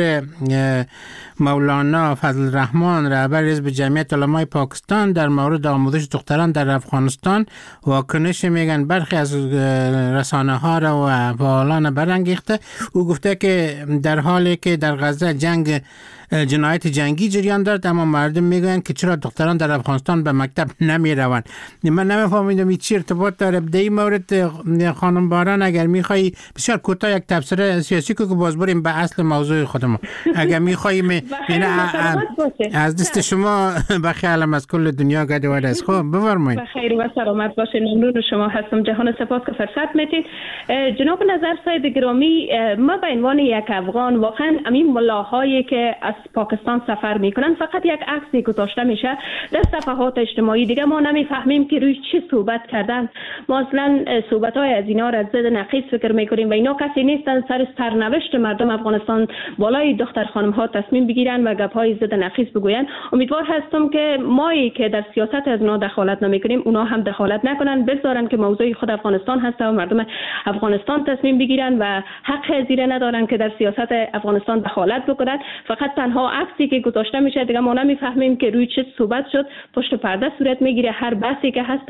مولانا فضل الرحمن رهبر حزب جمعیت علمای پاکستان در مورد آموزش دختران در افغانستان واکنش میگن برخی از رسانه ها را و فعالان برانگیخته. او گفته که در حالی که در غزه جنگ جنایت جنگی جریان دارد، اما مردم میگن که چرا دختران در افغانستان به مکتب نمی روند. من نمیفهمیدم این چی ارتباط داره. به این مورد خانم باران اگر میخوای بسیار کوتاه یک تبصره سیاسی که باز بریم به اصل موضوع خودمون، اگر میخوایم یعنی از دست شما بخیالم از کل دنیا گدوال از خوب بفرمایید. بخیر و سلامت باشین. ممنون شما هستم. جهان سپاس که فرصت میتید. جناب نظر سید گرامی، ما به عنوان یک افغان واقعا همین ملاهایی که از پاکستان سفر میکنن فقط یک عکسی گذاشته میشه در صفحات اجتماعی، دیگه ما نمیفهمیم که روی چی صحبت کردن. ما اصلا صحبت های از اینا را از ضد نقیص فکر میکنیم و اینا کسی نیستن سر سرنوشت مردم افغانستان بالای دختر خانم ها تصمیم بگیرن و گپ های ضد نقیص بگوین. امیدوار هستم که مایی که در سیاست از اونا دخالت نمیکنیم اونا هم دخالت نکنن، بذارن که موضوع خود افغانستان هست و مردم افغانستان تصمیم بگیرن و حق زیر ندارن که در سیاست افغانستان دخالت بکنن. فقط تنها عکسی که گذاشته میشه دیگه ما نمیفهمیم که روی چه صحبت شد، پشت پرده صورت میگیره. هر بحثی که هست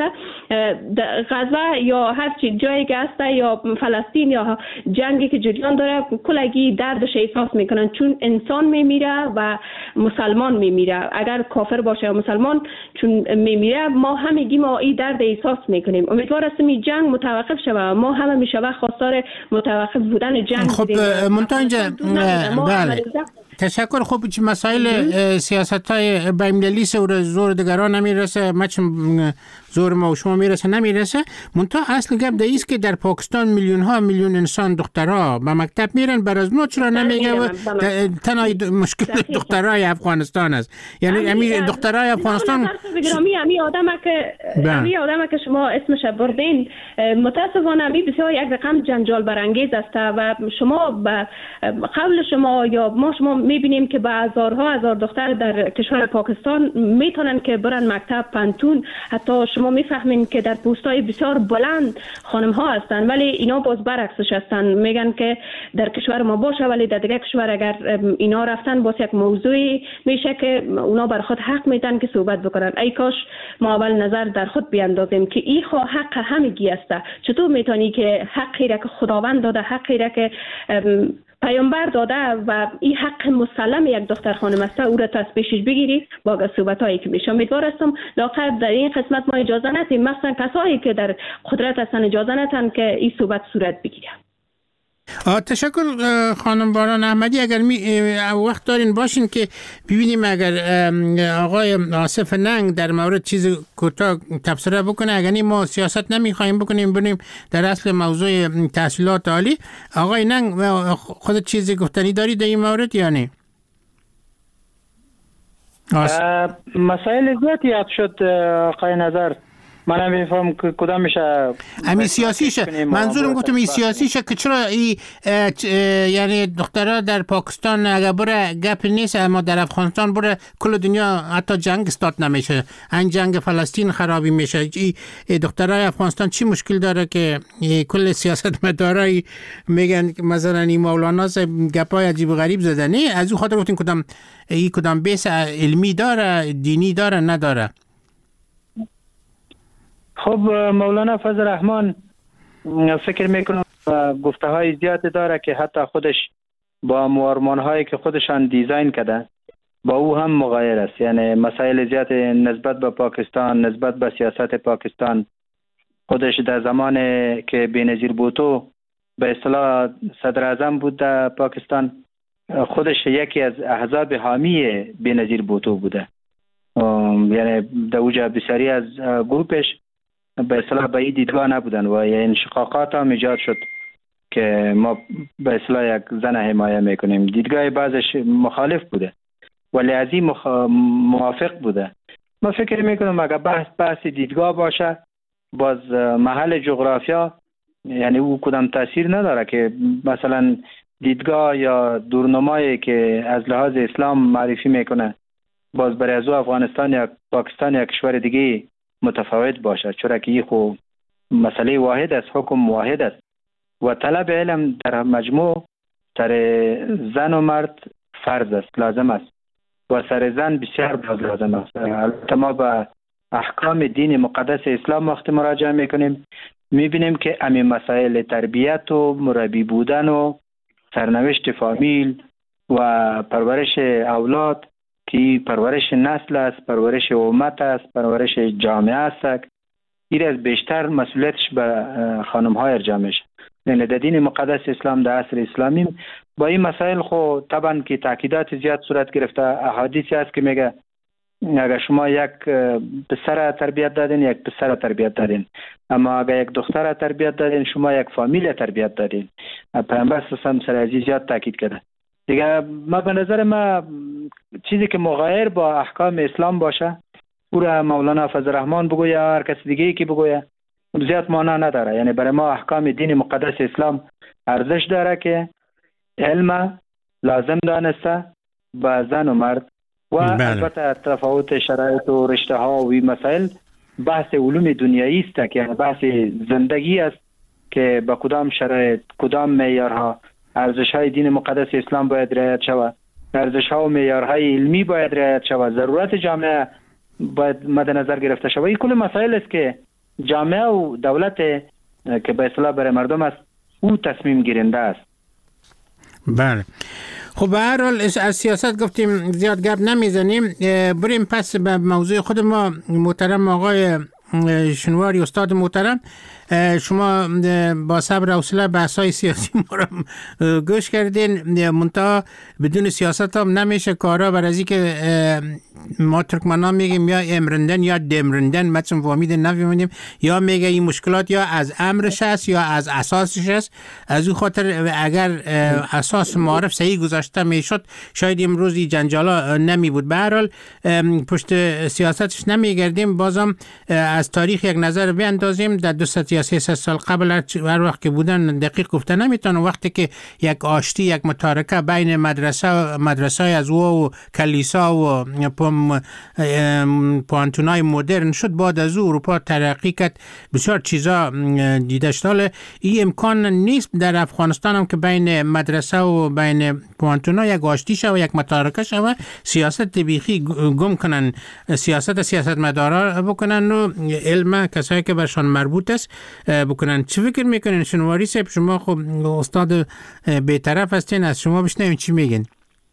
غزه یا هر چی جایی که هست یا فلسطین یا جنگی که جریان داره کلگی دردش احساس میکنن، چون انسان میمیره و مسلمان میمیره. اگر کافر باشه یا مسلمان چون میمیره ما همگی ما این درد احساس میکنیم. امیدوار هستم این جنگ متوقف شود. ما هم میشه خواستار متوقف بودن جنگ. خب منتها اینجا بله تشکر. خوب چی مسائل سیاست های بین‌المللی سه زور دیگران نمیرسه، مچ زور ما و شما میرسه نمیرسه. منتها اصل گپ ده ایست که در پاکستان میلیون ها میلیون انسان دخترها به مکتب میرن، بر از نو چرا نمیگه و تنهای مشکل دخترای افغانستان است. یعنی همین دخترای افغانستان گرامی همین آدم که همین آدم که شما اسمش بردین متاسفانه همین بسیار یک رقم جنجال برانگیز است و شما به قول شما یا ما شما میبینیم که به هزارها هزار دختر در کشور پاکستان میتونن که برن مکتب پانتون. حتی شما میفهمین که در پست‌های بسیار بلند خانم ها هستن ولی اینا باز برعکسش هستن، میگن که در کشور ما باشه ولی در دیگه کشور اگر اینا رفتن باز یک موضوعی میشه که اونا بر خود حق میدن که صحبت بکنن. ای کاش ما اول نظر در خود بیاندازیم که این خو حق همگی است. چطور میتونی که حقی را که خداوند داده، حقی را که پیامبر داده و این حق مسلم یک دختر خانم است او را از پیشش بگیری با صحبت هایی که میشه. امیدوار هستم لااقل در این قسمت ما اجازه ندیم، مثلا کسایی که در قدرت هستن اجازه ندن که این صحبت صورت بگیره. تشکر خانم باران احمدی. اگر می وقت دارین باشین که ببینیم اگر آقای آصف ننگ در مورد چیز کوتاه تبصره بکنه. اگر نی ما سیاست نمیخوایم بکنیم بریم در اصل موضوع تحصیلات عالی. آقای ننگ خود چیزی گفتنی داری در این مورد یا نه؟ مسائل زیادی یاد شد آقای نظر، من هم میفهم که کدام میشه امی سیاسیشه. منظورم گفتم این سیاسیشه که چرا ای یعنی دخترها در پاکستان اگر بره گپ نیست، اما در افغانستان بره کل دنیا حتی جنگ استارت نمیشه، این جنگ فلسطین خرابی میشه. ای دخترای افغانستان چی مشکل داره که کل سیاست مدارای میگن مثلا این مولانا گپای عجیب و غریب زدن؟ نه از اون خاطر گفتین کدام ای کدام بیس علمی داره دینی داره نداره؟ خب مولانا فضل الرحمن فکر میکنم گفته های زیاد داره که حتی خودش با آرمان هایی که خودشان دیزاین کرده با او هم مغایر است. یعنی مسائل زیاد نسبت به پاکستان، نسبت به سیاست پاکستان، خودش در زمان که بینظیر بوتو به اصطلاح صدر اعظم بود در پاکستان، خودش یکی از احزاب حامی بینظیر بوتو بوده. یعنی در اوجه بسیاری از گروپش به اصطلاح به این دیدگاه نبودن و انشقاقات هم ایجاد شد که ما به اصطلاح یک زن حمایه میکنیم. دیدگاه بعضش مخالف بوده ولی از این مخ... موافق بوده. ما فکر میکنم اگر بحث بحث دیدگاه باشه باز محل جغرافیا یعنی او کدام تاثیر نداره که مثلا دیدگاه یا دورنمایی که از لحاظ اسلام معرفی میکنه باز برای از افغانستان یا پاکستان یا کشور دیگه متفاوت باشه، چرا که این خو مسئله واحد است، حکم واحد است و طلب علم در مجموع سر زن و مرد فرض است، لازم است و سر زن بسیار باز لازم است. البته ما به احکام دین مقدس اسلام وقتی مراجعه میکنیم میبینیم که همین مسائل تربیت و مربی بودن و سرنوشت فامیل و پرورش اولاد که پرورش نسل است، پرورش امت است، پرورش جامعه است، این از بیشتر مسئولیتش به خانم ها ارجاع میشه. یعنی در دین مقدس اسلام در عصر اسلامی با این مسائل خو طبعا که تاکیدات زیاد صورت گرفته. احادیثی هست که میگه اگر شما یک پسر تربیت دادین یک پسر تربیت دادین، اما اگر یک دختر تربیت دادین شما یک فامیل تربیت دادین. پیامبر صلی الله علیه و سر از زیاد تاکید کرده. دیگه ما به نظر ما چیزی که مغایر با احکام اسلام باشه او را مولانا فضل الرحمن بگوید یا هر کس دیگه ای که بگوید زیاد معنا نداره. یعنی برای ما احکام دین مقدس اسلام ارزش داره که علم لازم دانسته با زن و مرد و بله. البته تفاوت شرایط و رشته ها و این مسائل بحث علوم دنیایی است که یعنی بحث زندگی است که با کدام شرایط کدام معیارها ارزش های دین مقدس اسلام باید رعایت شود، ارزش ها و معیارهای علمی باید رعایت شود، ضرورت جامعه باید مد نظر گرفته شود. این کل مسائل است که جامعه و دولت که به اصطلاح برای مردم است او تصمیم گیرنده است. بله. خب به هر حال از سیاست گفتیم زیاد گپ نمیزنیم، بریم پس به موضوع خود ما. محترم آقای شنواری استاد محترم، شما با صبر و حوصله بحث‌های سیاسی ما رو گوش کردین، منتها بدون سیاست هم نمیشه کارا. بر از اینکه ما ترکمنان میگیم یا امرندن یا دمرندن، ما چون فهمید نفهمیدیم، یا میگه این مشکلات یا از امرش است یا از اساسش است. از اون خاطر اگر اساس معارف صحیح گذاشته میشد شاید امروز این جنجالا نمی بود. به هر حال پشت سیاستش نمیگردیم، بازم از تاریخ یک نظر بیاندازیم. در دو ست یا سه سال قبل هر وقت که بودن دقیق گفته نمیتونم، وقتی که یک آشتی یک متارکه بین مدرسه مدرسه از او و کلیسا و پانتونای مدرن شد، بعد از او اروپا ترقی کرد، بسیار چیزا دیده شد. این امکان نیست در افغانستان هم که بین مدرسه و بین پانتونا یک آشتی شد و یک متارکه شد، سیاست بیخی گم کنن، سیاست سیاستمدارا بکنن و علم کسایی که برشان مربوط است بکنن. چه فکر میکنین شنواری صاحب؟ شما خب استاد بی‌طرف هستین، از شما بشنویم چی میگین.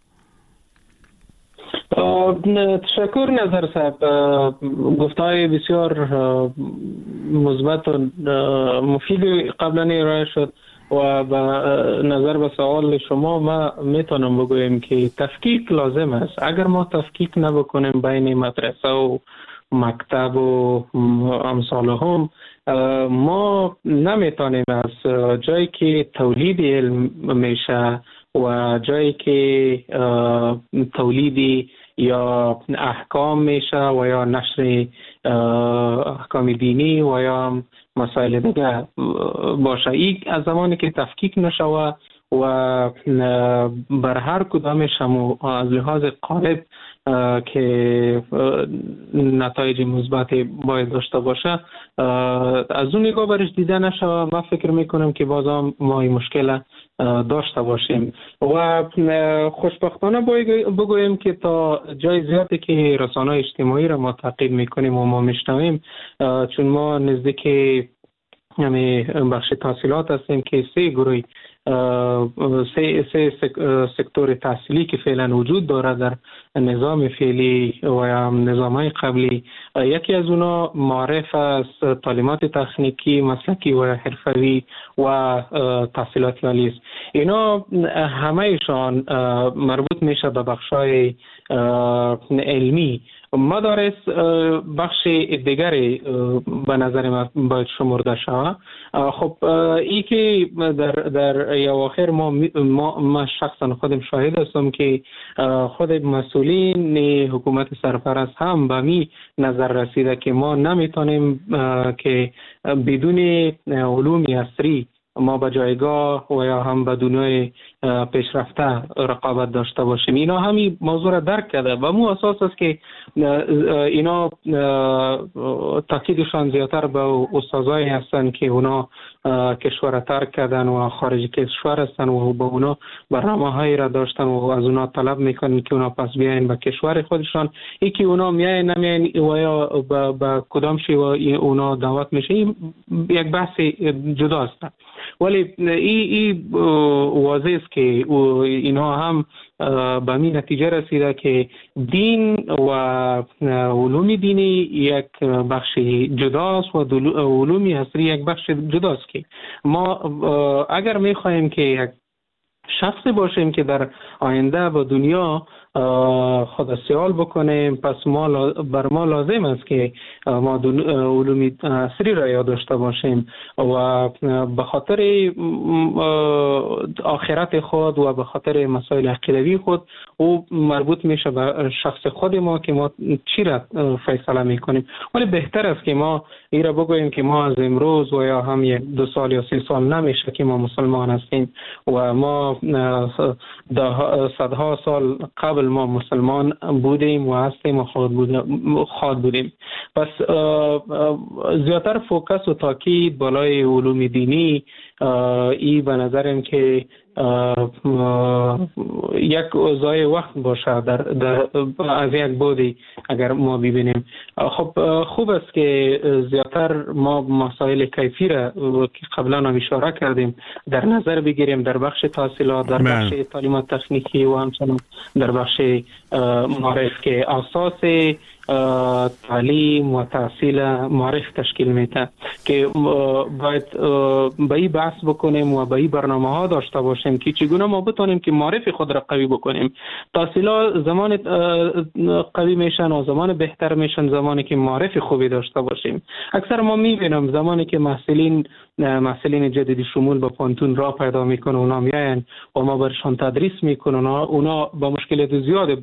تشکر نظر صاحب، گفتهای بسیار مثبت و مفید قبلا ارائه شد و به نظر به سوال شما ما میتونم بگویم که تفکیک لازم است. اگر ما تفکیک نبکنیم بین مدرسه و مکتب و امثال هم، ما نمیتونیم از جایی که تولید علم میشه و جایی که تولیدی یا احکام میشه و یا نشر احکام دینی و یا مسائل دیگه باشه، این از زمانی که تفکیک نشوه و بر هر کدامش هم از لحاظ قالب که نتایج مثبت باید داشته باشه از اون نگاه برش دیده نشه، من فکر میکنم که بازم ما این مشکل داشته باشیم. و خوشبختانه بگویم که تا جای زیادی که رسانه‌های اجتماعی را ما تعقیب میکنیم و ما میشنویم، چون ما نزدیک همین بخش تحصیلات هستیم که سه گروه سه, سه سکتور تحصیلی که فعلا وجود داره در نظام فعلی و نظام‌های قبلی. یکی از اونا معرف است، تعلیمات تکنیکی، مسلکی و حرفوی و تحصیلات عالی است. اینا همه‌شان مربوط میشه به بخش‌های علمی. مدارس بخش دیگری به نظر من باید شمرده شود. خب ای که در در اواخر ما ما, ما شخصا خودم شاهد هستم که خود مسئولین حکومت سرپرست هم به می نظر رسیده که ما نمیتونیم که بدون علوم عصری ما به جایگاه و یا هم به دنیای پیشرفته رقابت داشته باشیم. اینا همین موضوع را درک کرده و مو اساس است که اینا تاکیدشان زیادتر به استادایی هستند که اونا کشور ترک کردن و خارج کشور هستن و با اونا برنامه‌هایی را داشتن و از اونا طلب میکنن که اونا پس بیاین به کشور خودشان. ای که اونا میاین نمیاین و یا به کدام شی و اونا دعوت میشه یک بحث جدا است. ولی این ای واضح است که اینها هم به این نتیجه رسیده که دین و علوم دینی یک بخش جداست و علوم عصری یک بخش جداست که ما اگر میخواهیم که یک شخصی باشیم که در آینده به دنیا خود سیال بکنیم، پس ما بر ما لازم است که ما علوم عصری را یاد داشته باشیم و به خاطر آخرت خود و به خاطر مسائل عقیدوی خود او مربوط میشه به شخص خود ما که ما چی را فیصله میکنیم. ولی بهتر است که ما این را بگوییم که ما از امروز و یا هم یک دو سال یا سه سال نمیشه که ما مسلمان هستیم و ما صدها سال قبل ما مسلمان بودیم و هستیم و خود بودیم. پس زیادتر فوکس و تاکید بالای علوم دینی ای به نظرم که یک ضایع وقت باشه در, در از یک بودی اگر ما ببینیم. خب خوب است که زیادتر ما مسائل کیفی را که قبلا هم اشاره کردیم در نظر بگیریم در بخش تحصیلات، در بخش تعلیمات تکنیکی و همچنین در بخش معارف که اساس تعلیم و تحصیل معرف تشکیل میده که باید به این بحث بکنیم و به این برنامه ها داشته باشیم که چگونه ما بتونیم که معرف خود را قوی بکنیم. تحصیلات زمان قوی میشن و زمان بهتر میشن زمانی که معرف خوبی داشته باشیم. اکثر ما میبینم زمانی که محصلین محصلین جدید شمول به پانتون را پیدا میکنه اونا میاین و ما برشان تدریس میکنن اونا با مشکلات زیاد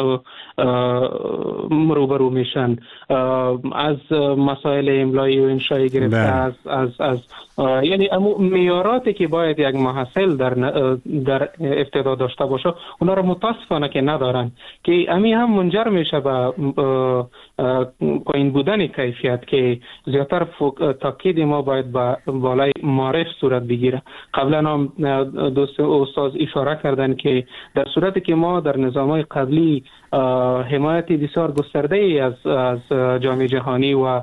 روبرو میشن، از مسائل املایی و انشایی گرفته از از از یعنی معیاراتی که باید یک محصل در در ابتدا داشته باشه اونا رو متاسفانه که ندارن که امی هم منجر میشه به پایین بودن کیفیت که زیادتر تاکید ما باید با بالای معرف صورت بگیره. قبلا هم دوست استاد اشاره کردن که در صورتی که ما در نظام‌های قبلی حمایت بسیار گسترده ای از از جامعه جهانی و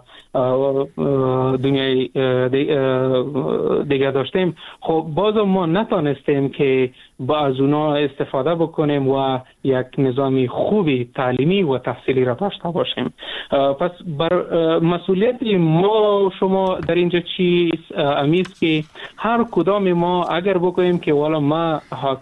دنیای دیگه داشتیم، خب باز ما نتانستیم که با از اونا استفاده بکنیم و یک نظام خوبی تعلیمی و تحصیلی را داشته باشیم. پس بر مسئولیت ما شما در اینجا چی امیز که هر کدام ما اگر بگوییم که والا ما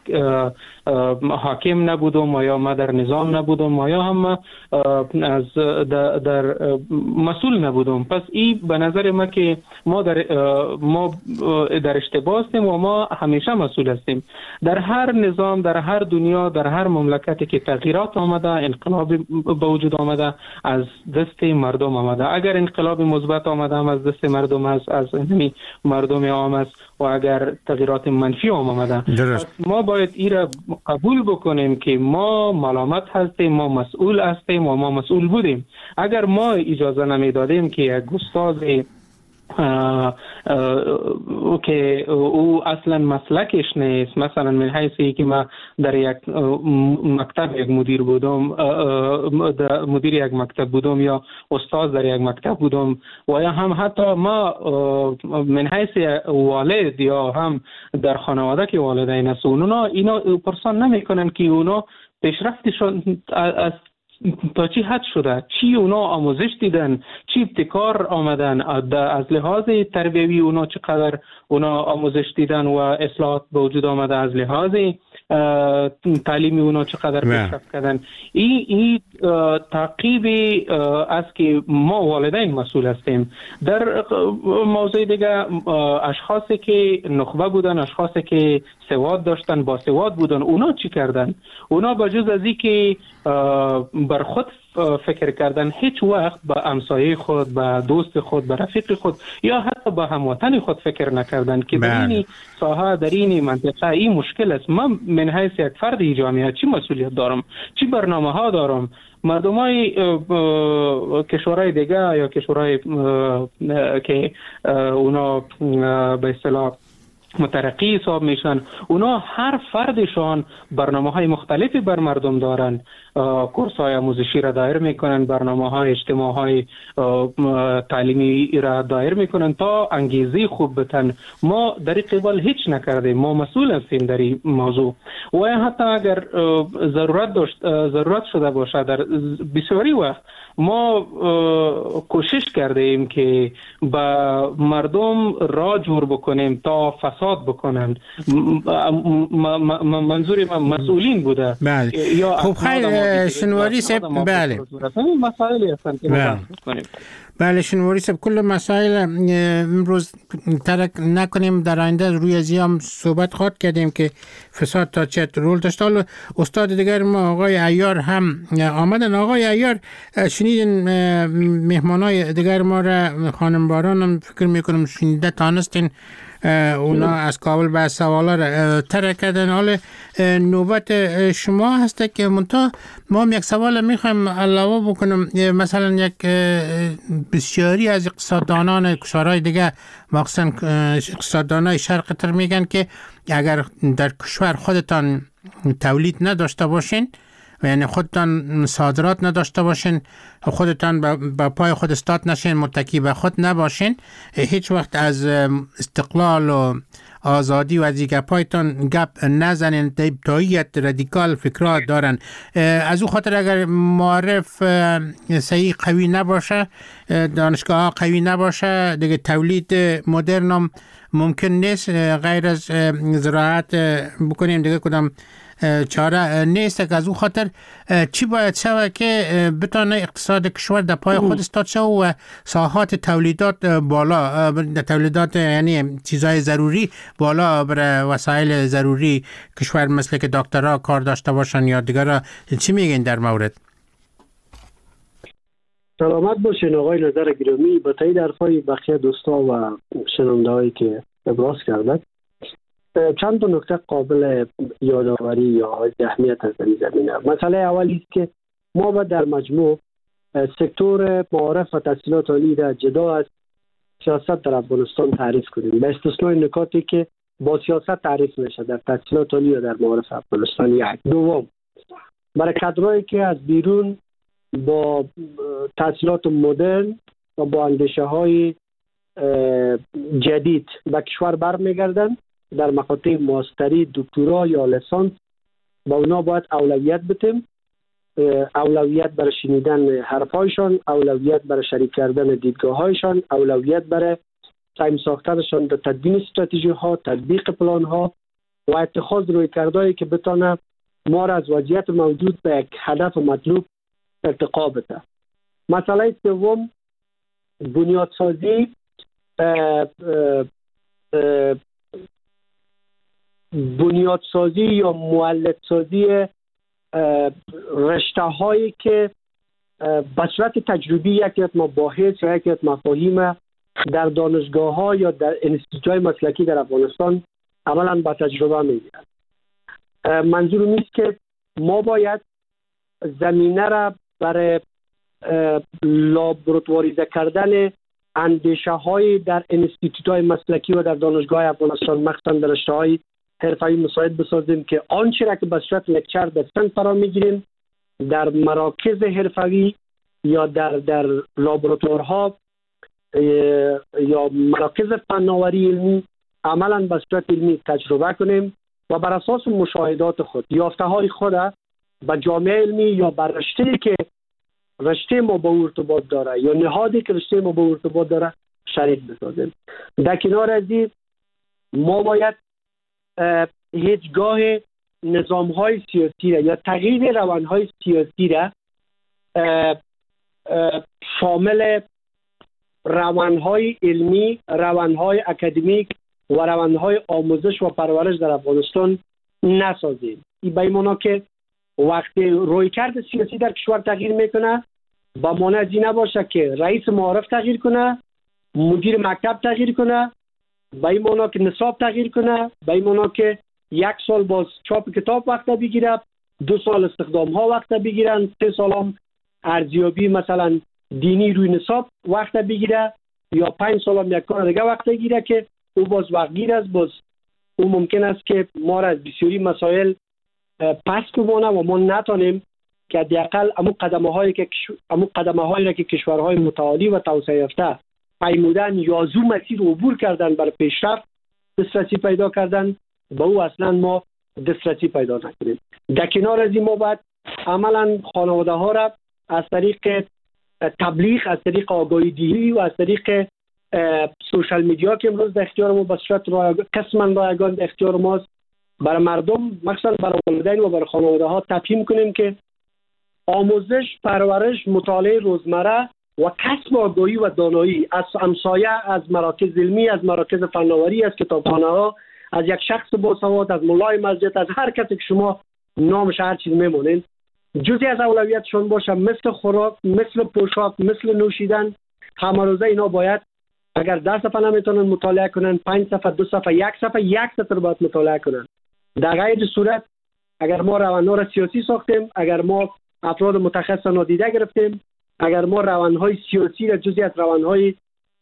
حاکم نبودم و یا ما در نظام نبودم و یا هم از در, در مسئول نبودم، پس این به نظر ما که ما در ما در اشتباه هستیم و ما همیشه مسئول هستیم. در هر نظام، در هر دنیا، در هر مملکتی که تغییرات آمده، انقلاب به وجود آمده، از دست مردم آمده. اگر انقلاب مثبت آمده هم از دست مردم است، از مردم عام است و اگر تغییرات منفی آمده، ما باید این را قبول بکنیم که ما ملامت هستیم، ما مسئول هستیم و ما مسئول بودیم. اگر ما اجازه نمیدادیم که یک استاد آه آه که او اصلا مسلکش نیست، مثلا من حیثی که ما در یک مکتب یک مدیر بودم، مدیر یک مکتب بودم یا استاد در یک مکتب بودم و یا هم حتی ما من حیث والد یا هم در خانواده که والدین است، اونا اینا پرسان نمیکنن که اونا پیشرفتشون از تا چی حد شده، چی اونا آموزش دیدن، چی ابتکار آمدن، از لحاظ تربیوی اونا چقدر اونا آموزش دیدن و اصلاحات به وجود آمده، از لحاظ تعلیمی اونا چقدر پیشرفت کردن. این این تعقیب است که ما والدین مسئول هستیم. در موضوع دیگه اشخاصی که نخبه بودن، اشخاصی که سواد داشتن، با سواد بودن، اونا چی کردن؟ اونا با جز از این که بر خود فکر کردن هیچ وقت با همسایه خود، با دوست خود، با رفیق خود یا حتی با هموطن خود فکر نکردن که در این ساحه، در این منطقه این مشکل است. من من حیث یک فرد جامعه چی مسئولیت دارم، چی برنامه ها دارم؟ مردم های کشورهای دیگه یا کشورهای که اونا به اصطلاح مترقی حساب میشن. اونا هر فردشان برنامه های مختلفی بر مردم دارن، کورس های آموزشی را دایر میکنن، برنامه های اجتماع های تعلیمی را دایر میکنن تا انگیزه خوب بتن. ما در این قبال هیچ نکردیم، ما مسئول هستیم در این موضوع. و حتی اگر ضرورت داشت ضرورت شده باشه در بسیاری وقت ما کوشش کردیم که با مردم را جور بکنیم تا فساد بکنند. منظور من مسئولین بوده. بله. خب خیلی شنواری صاحب، بله مسائلی هستند که ما بحث کنیم. بله شنواری صاحب، کل مسائل امروز ترک نکنیم، در آینده روی ازیام صحبت خواهد کردیم که فساد تا چه رول داشته. حالا استاد دیگر ما آقای عیار هم آمدن. آقای عیار شنیدین مهمانای دیگر ما را، خانم باران هم فکر میکنم شنیده تانستین اونا از کابل به سوالا را ترک کردن. حالا نوبت شما هسته که منتها ما هم یک سوال میخوایم علاوه بکنم. مثلا یک بسیاری از اقتصاددانان کشورهای دیگه، مخصوصا اقتصاددانای شرق تر میگن که اگر در کشور خودتان تولید نداشته باشین، یعنی خودتان صادرات نداشته باشین، خودتان با پای خود استاد نشین، متکی به خود نباشین، هیچ وقت از استقلال و آزادی و از دیگه پایتان گپ نزنین. تایید رادیکال فکرات دارن. از او خاطر اگر معرف صحیح قوی نباشه، دانشگاه ها قوی نباشه، دیگه تولید مدرن هم ممکن نیست. غیر از زراعت بکنیم دیگه کدام چاره نیست. که از اون خاطر چی باید شوه که بتانه اقتصاد کشور در پای خود استاد شو و ساحات تولیدات بالا، تولیدات یعنی چیزهای ضروری بالا برای وسایل ضروری کشور مثل که دکترها کار داشته باشن یا دیگر. چی میگین در مورد؟ سلامت باشین آقای نظر گرامی. با تایید حرفای بقیه دوستا و شنونده‌هایی که ابراز کردن، چند تا نکته قابل یادآوری یا اهمیت از این زمینه. مسئله اولی است که ما باید در مجموع سکتور معارف و تحصیلات عالی را جدا از سیاست در افغانستان تعریف کنیم، به استثنای نکاتی که با سیاست تعریف میشه در تحصیلات عالی یا در معارف افغانستان. یک دوم، برای کادرایی که از بیرون با تحصیلات مدرن و با اندیشه های جدید به کشور برمیگردن در مقاطع ماستری، دکترا یا لیسانس، با اونا باید اولویت بدیم. اولویت برای شنیدن حرفایشان، اولویت برای شریک کردن دیدگاهایشان، اولویت برای سعی ساختنشان در تدوین استراتژی ها، تطبیق پلان ها و اتخاذ رویکردهایی که بتونه ما را از وضعیت موجود به یک هدف مطلوب ارتقا بده. مسئله سوم، بنیادسازی بنیادسازی یا مولدسازی رشته هایی که به صورت تجربی یکی از مباحث یا یکی از مفاهیم در دانشگاه ها یا در انستیتوت های مسلکی در افغانستان عملا به تجربه میگیرند. منظور نیست که ما باید زمینه را برای لابراتواریزه کردن اندیشه های در انستیتوت های مسلکی و در دانشگاه های افغانستان مخصوصا در رشته های حرفه‌ای مساعد بسازیم که آنچه را که به صورت لکچر در سن فرا میگیریم در مراکز حرفه‌ای یا در در لابراتوارها یا مراکز فناوری علمی عملا به صورت علمی تجربه کنیم و بر اساس مشاهدات خود، یافته های خود به جامعه علمی یا بر رشته‌ای که رشته ما با ارتباط داره یا نهادی که رشته ما با ارتباط داره شریک بسازیم. در کنار از این ما باید هیچگاه نظام های سیاسی را یا تغییر روان های سیاسی را شامل روان های علمی، روان های اکادمیک و روان های آموزش و پرورش در افغانستان نسازیم. این به این معنی که وقتی رویکرد سیاسی در کشور تغییر میکنه با معنی از این نباشه که رئیس معارف تغییر کنه، مدیر مکتب تغییر کنه، به این معنی که نصاب تغییر کنه، به این معنی که یک سال باز چاپ کتاب وقت بگیره، دو سال استخدام ها وقت بگیرن، سه سال هم ارزیابی مثلا دینی روی نصاب وقت بگیره، یا پنج سال هم یک کار دیگه وقت بگیره که او باز وقت گیر است، باز او ممکن است که ما را از بسیاری مسائل پس بمانه و ما نتانیم که حداقل امو قدمه هایی که امو قدمه هایی را که کشورهای متعالی و توسعه یافته پیمودن یا زو مسیر عبور کردن برای پیشرفت دسترسی پیدا کردن، با او اصلا ما دسترسی پیدا نکنیم. در کنار از این ما باید عملا خانواده ها را از طریق تبلیغ، از طریق آگاهی دهی و از طریق سوشال میدیا که امروز در اختیار ما به صورت قسما رایگان در اختیار ماست، برای مردم مخصوصا برای والدین و برای خانواده ها تفهیم کنیم که آموزش، پرورش، مطالعه روزمره و کسب آگاهی و دانایی از همسایه، از مراکز علمی، از مراکز فناوری، از کتابخانه ها، از یک شخص باسواد، از مولای مسجد، از هر کسی که شما نامش هر چیز میمونین، جزئی از اولویتشون باشه، مثل خوراک، مثل پوشاک، مثل نوشیدن. همه روزه اینا باید اگر ده صفحه نمیتونن مطالعه کنن، پنج صفحه، دو صفحه، یک صفحه، یک سطر باید مطالعه کنن. در غیر صورت اگر ما روانها را سیاسی ساختیم، اگر ما افراد متخصص نادیده گرفتیم، اگر ما روانهای سیاسی را جزئی از روانهای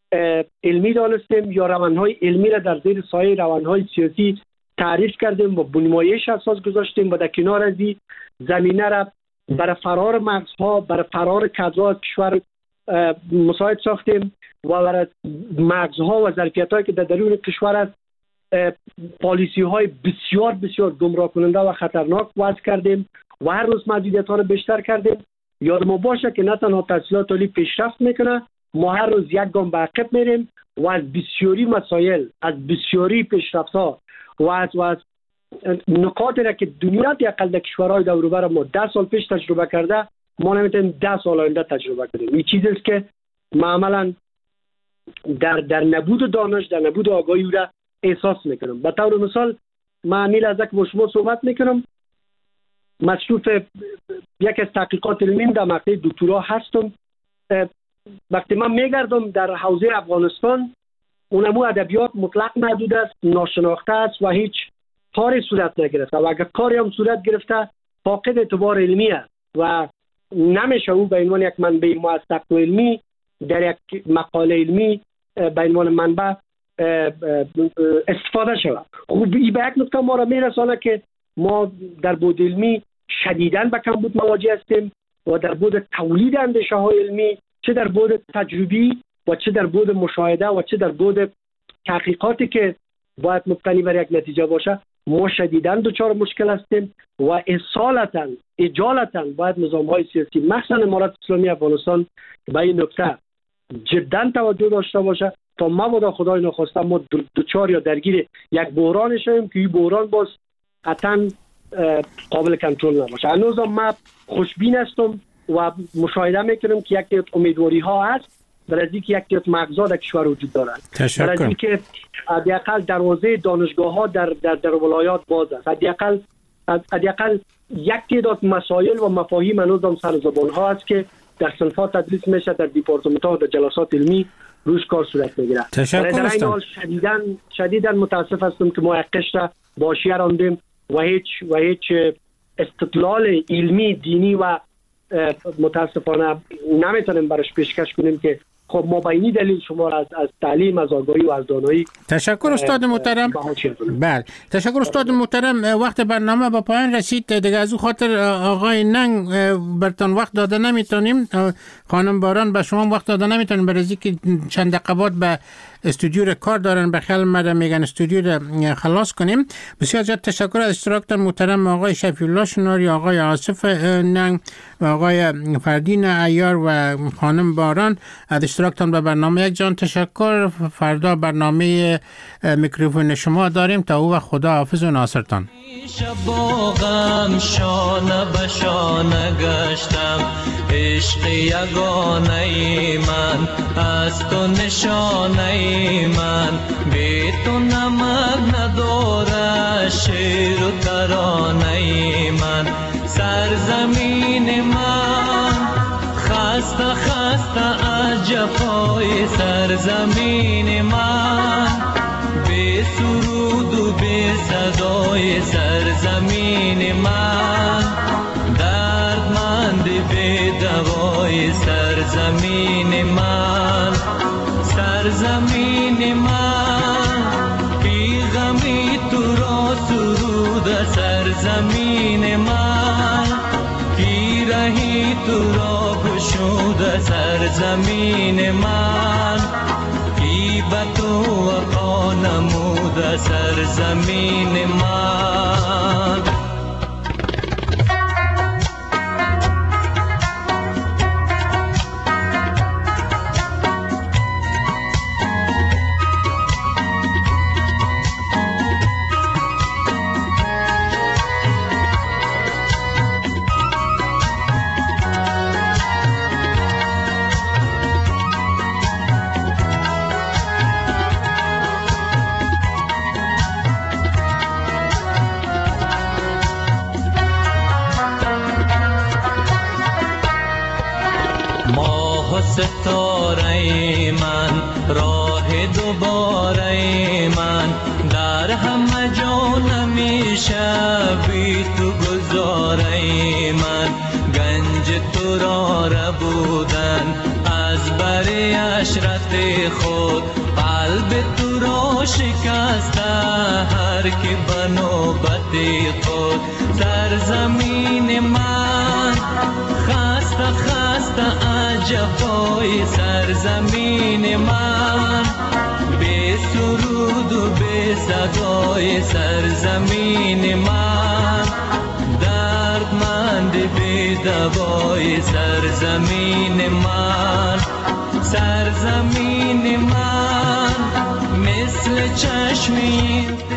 علمی دانستیم یا روانهای علمی را در زیر سایه روانهای سیاسی تعریف کردیم و بنمایش اساس گذاشتیم و در کنار از این زمینه را برای فرار مغزها، برای فرار کادرها کشور مساعد ساختیم و برای مغزها و ظرفیت‌هایی که در درون کشور است پالیسی های بسیار بسیار گمراه کننده و خطرناک وضع کردیم و هر روز محدودیت‌ها رو بیشتر کردیم. یاد ما باشه که نه تنها تحصیلات عالی پیشرفت میکنه، ما هر روز یک گام به عقب میریم و از بسیاری مسائل، از بسیاری پیشرفت‌ها و از, و از نکاتی را که دنیا دیگه در کشورهای دور و بر ما ده سال پیش تجربه کرده، ما نمیتونیم ده سال آینده تجربه کنیم. این چیزی است که معمولا در در نبود دانش، در نبود آگاهی را احساس میکنم. به طور مثال من نیل از یک با شما صحبت میکنم، مصروف یک از تحقیقات علمی در مقطع دکترا هستم. وقتی من میگردم در حوزه افغانستان، اونمو ادبیات مطلق محدود است، ناشناخته است و هیچ کاری صورت نگرفته و اگر کاری هم صورت گرفته فاقد اعتبار علمی است و نمیشه او به عنوان یک منبع موثق و علمی در یک مقاله علمی به عنوان منبع استفاده شود. خب این به یک نکته ما را میرسانه که ما در بود علمی شدیداً به کمبود مواجه هستیم و در بود تولید اندیشه های علمی، چه در بود تجربی و چه در بود مشاهده و چه در بود تحقیقاتی که باید مبتنی بر یک نتیجه باشه، ما شدیداً دچار مشکل هستیم و اصالتاً اجالتاً باید نظام های سیاسی مخصوصاً امارت اسلامی افغانستان به این نکته جداً توجه داشته باشه تا مبادا خدای نخواسته ما دچار یا درگیر یک بحران شویم که این بحران باز قطعاً قابل کنترل نباشه. هنوز ما خوشبین هستم و مشاهده میکنم که یک امیدواری ها هست برای اینکه یک تیت مغزا در کشور وجود دارد، برای اینکه حداقل دروازه دانشگاه ها در در در ولایات باز است، حداقل حداقل یک تعداد مسائل و مفاهیم هنوز هم سر زبان ها است که در صنفات تدریس میشه، در دیپارتمنت ها و در جلسات علمی روش کار صورت میگیره. در این حال شدیداً شدیداً متاسف هستم که ما یک قشر باشیه راندیم و هیچ و هیچ استدلال علمی دینی و متاسفانه نمیتونیم براش پیشکش کنیم که خب ما به این دلیل شما را از, از تعلیم، از آگاهی و از دانایی. تشکر استاد محترم. بله تشکر استاد محترم. وقت برنامه به پایان رسید دیگه، از او خاطر آقای ننگ برتان وقت داده نمیتونیم، خانم باران به شما وقت داده نمیتونیم برای که چند دقیقه بعد به استودیو را کار دارن، به خیال من میگن استودیو را خلاص کنیم. بسیار زیاد تشکر از اشتراکتان محترم آقای شفیع الله شناری، آقای آصف ننگ و آقای فردین عیار و خانم باران از اشتراکتان به برنامه. یک جان تشکر. فردا برنامه میکروفون شما داریم. تا او و خدا حافظ و ناصرتان. شباغم شانه به شانه گشتم، عشق یگانه من از تو نشانه من، بی تو نمک نداره شعر و ترانه من، سرزمین من خسته خسته از جفای سرزمین من، بی سرود و بی صدای سرزمین من، دردمند بی دوای سرزمین من، سرزمین من بی غمی تو سرزمین من، پیرهی تو را گشود سرزمین من، کی به تو وفا نمود سرزمین من. ستاره من، راه دوباره من، در همه جا نمیشه بی تو گذاره من. گنج تو را ربودن از بر عشرت خود، قلب تو را شکسته هر کی به نوبت خود. سرزمین من خسته خسته عجبای سرزمین من، بی سرود و بی صدای سرزمین من، دردمند بی دوای سرزمین من. سرزمین من مثل چشمی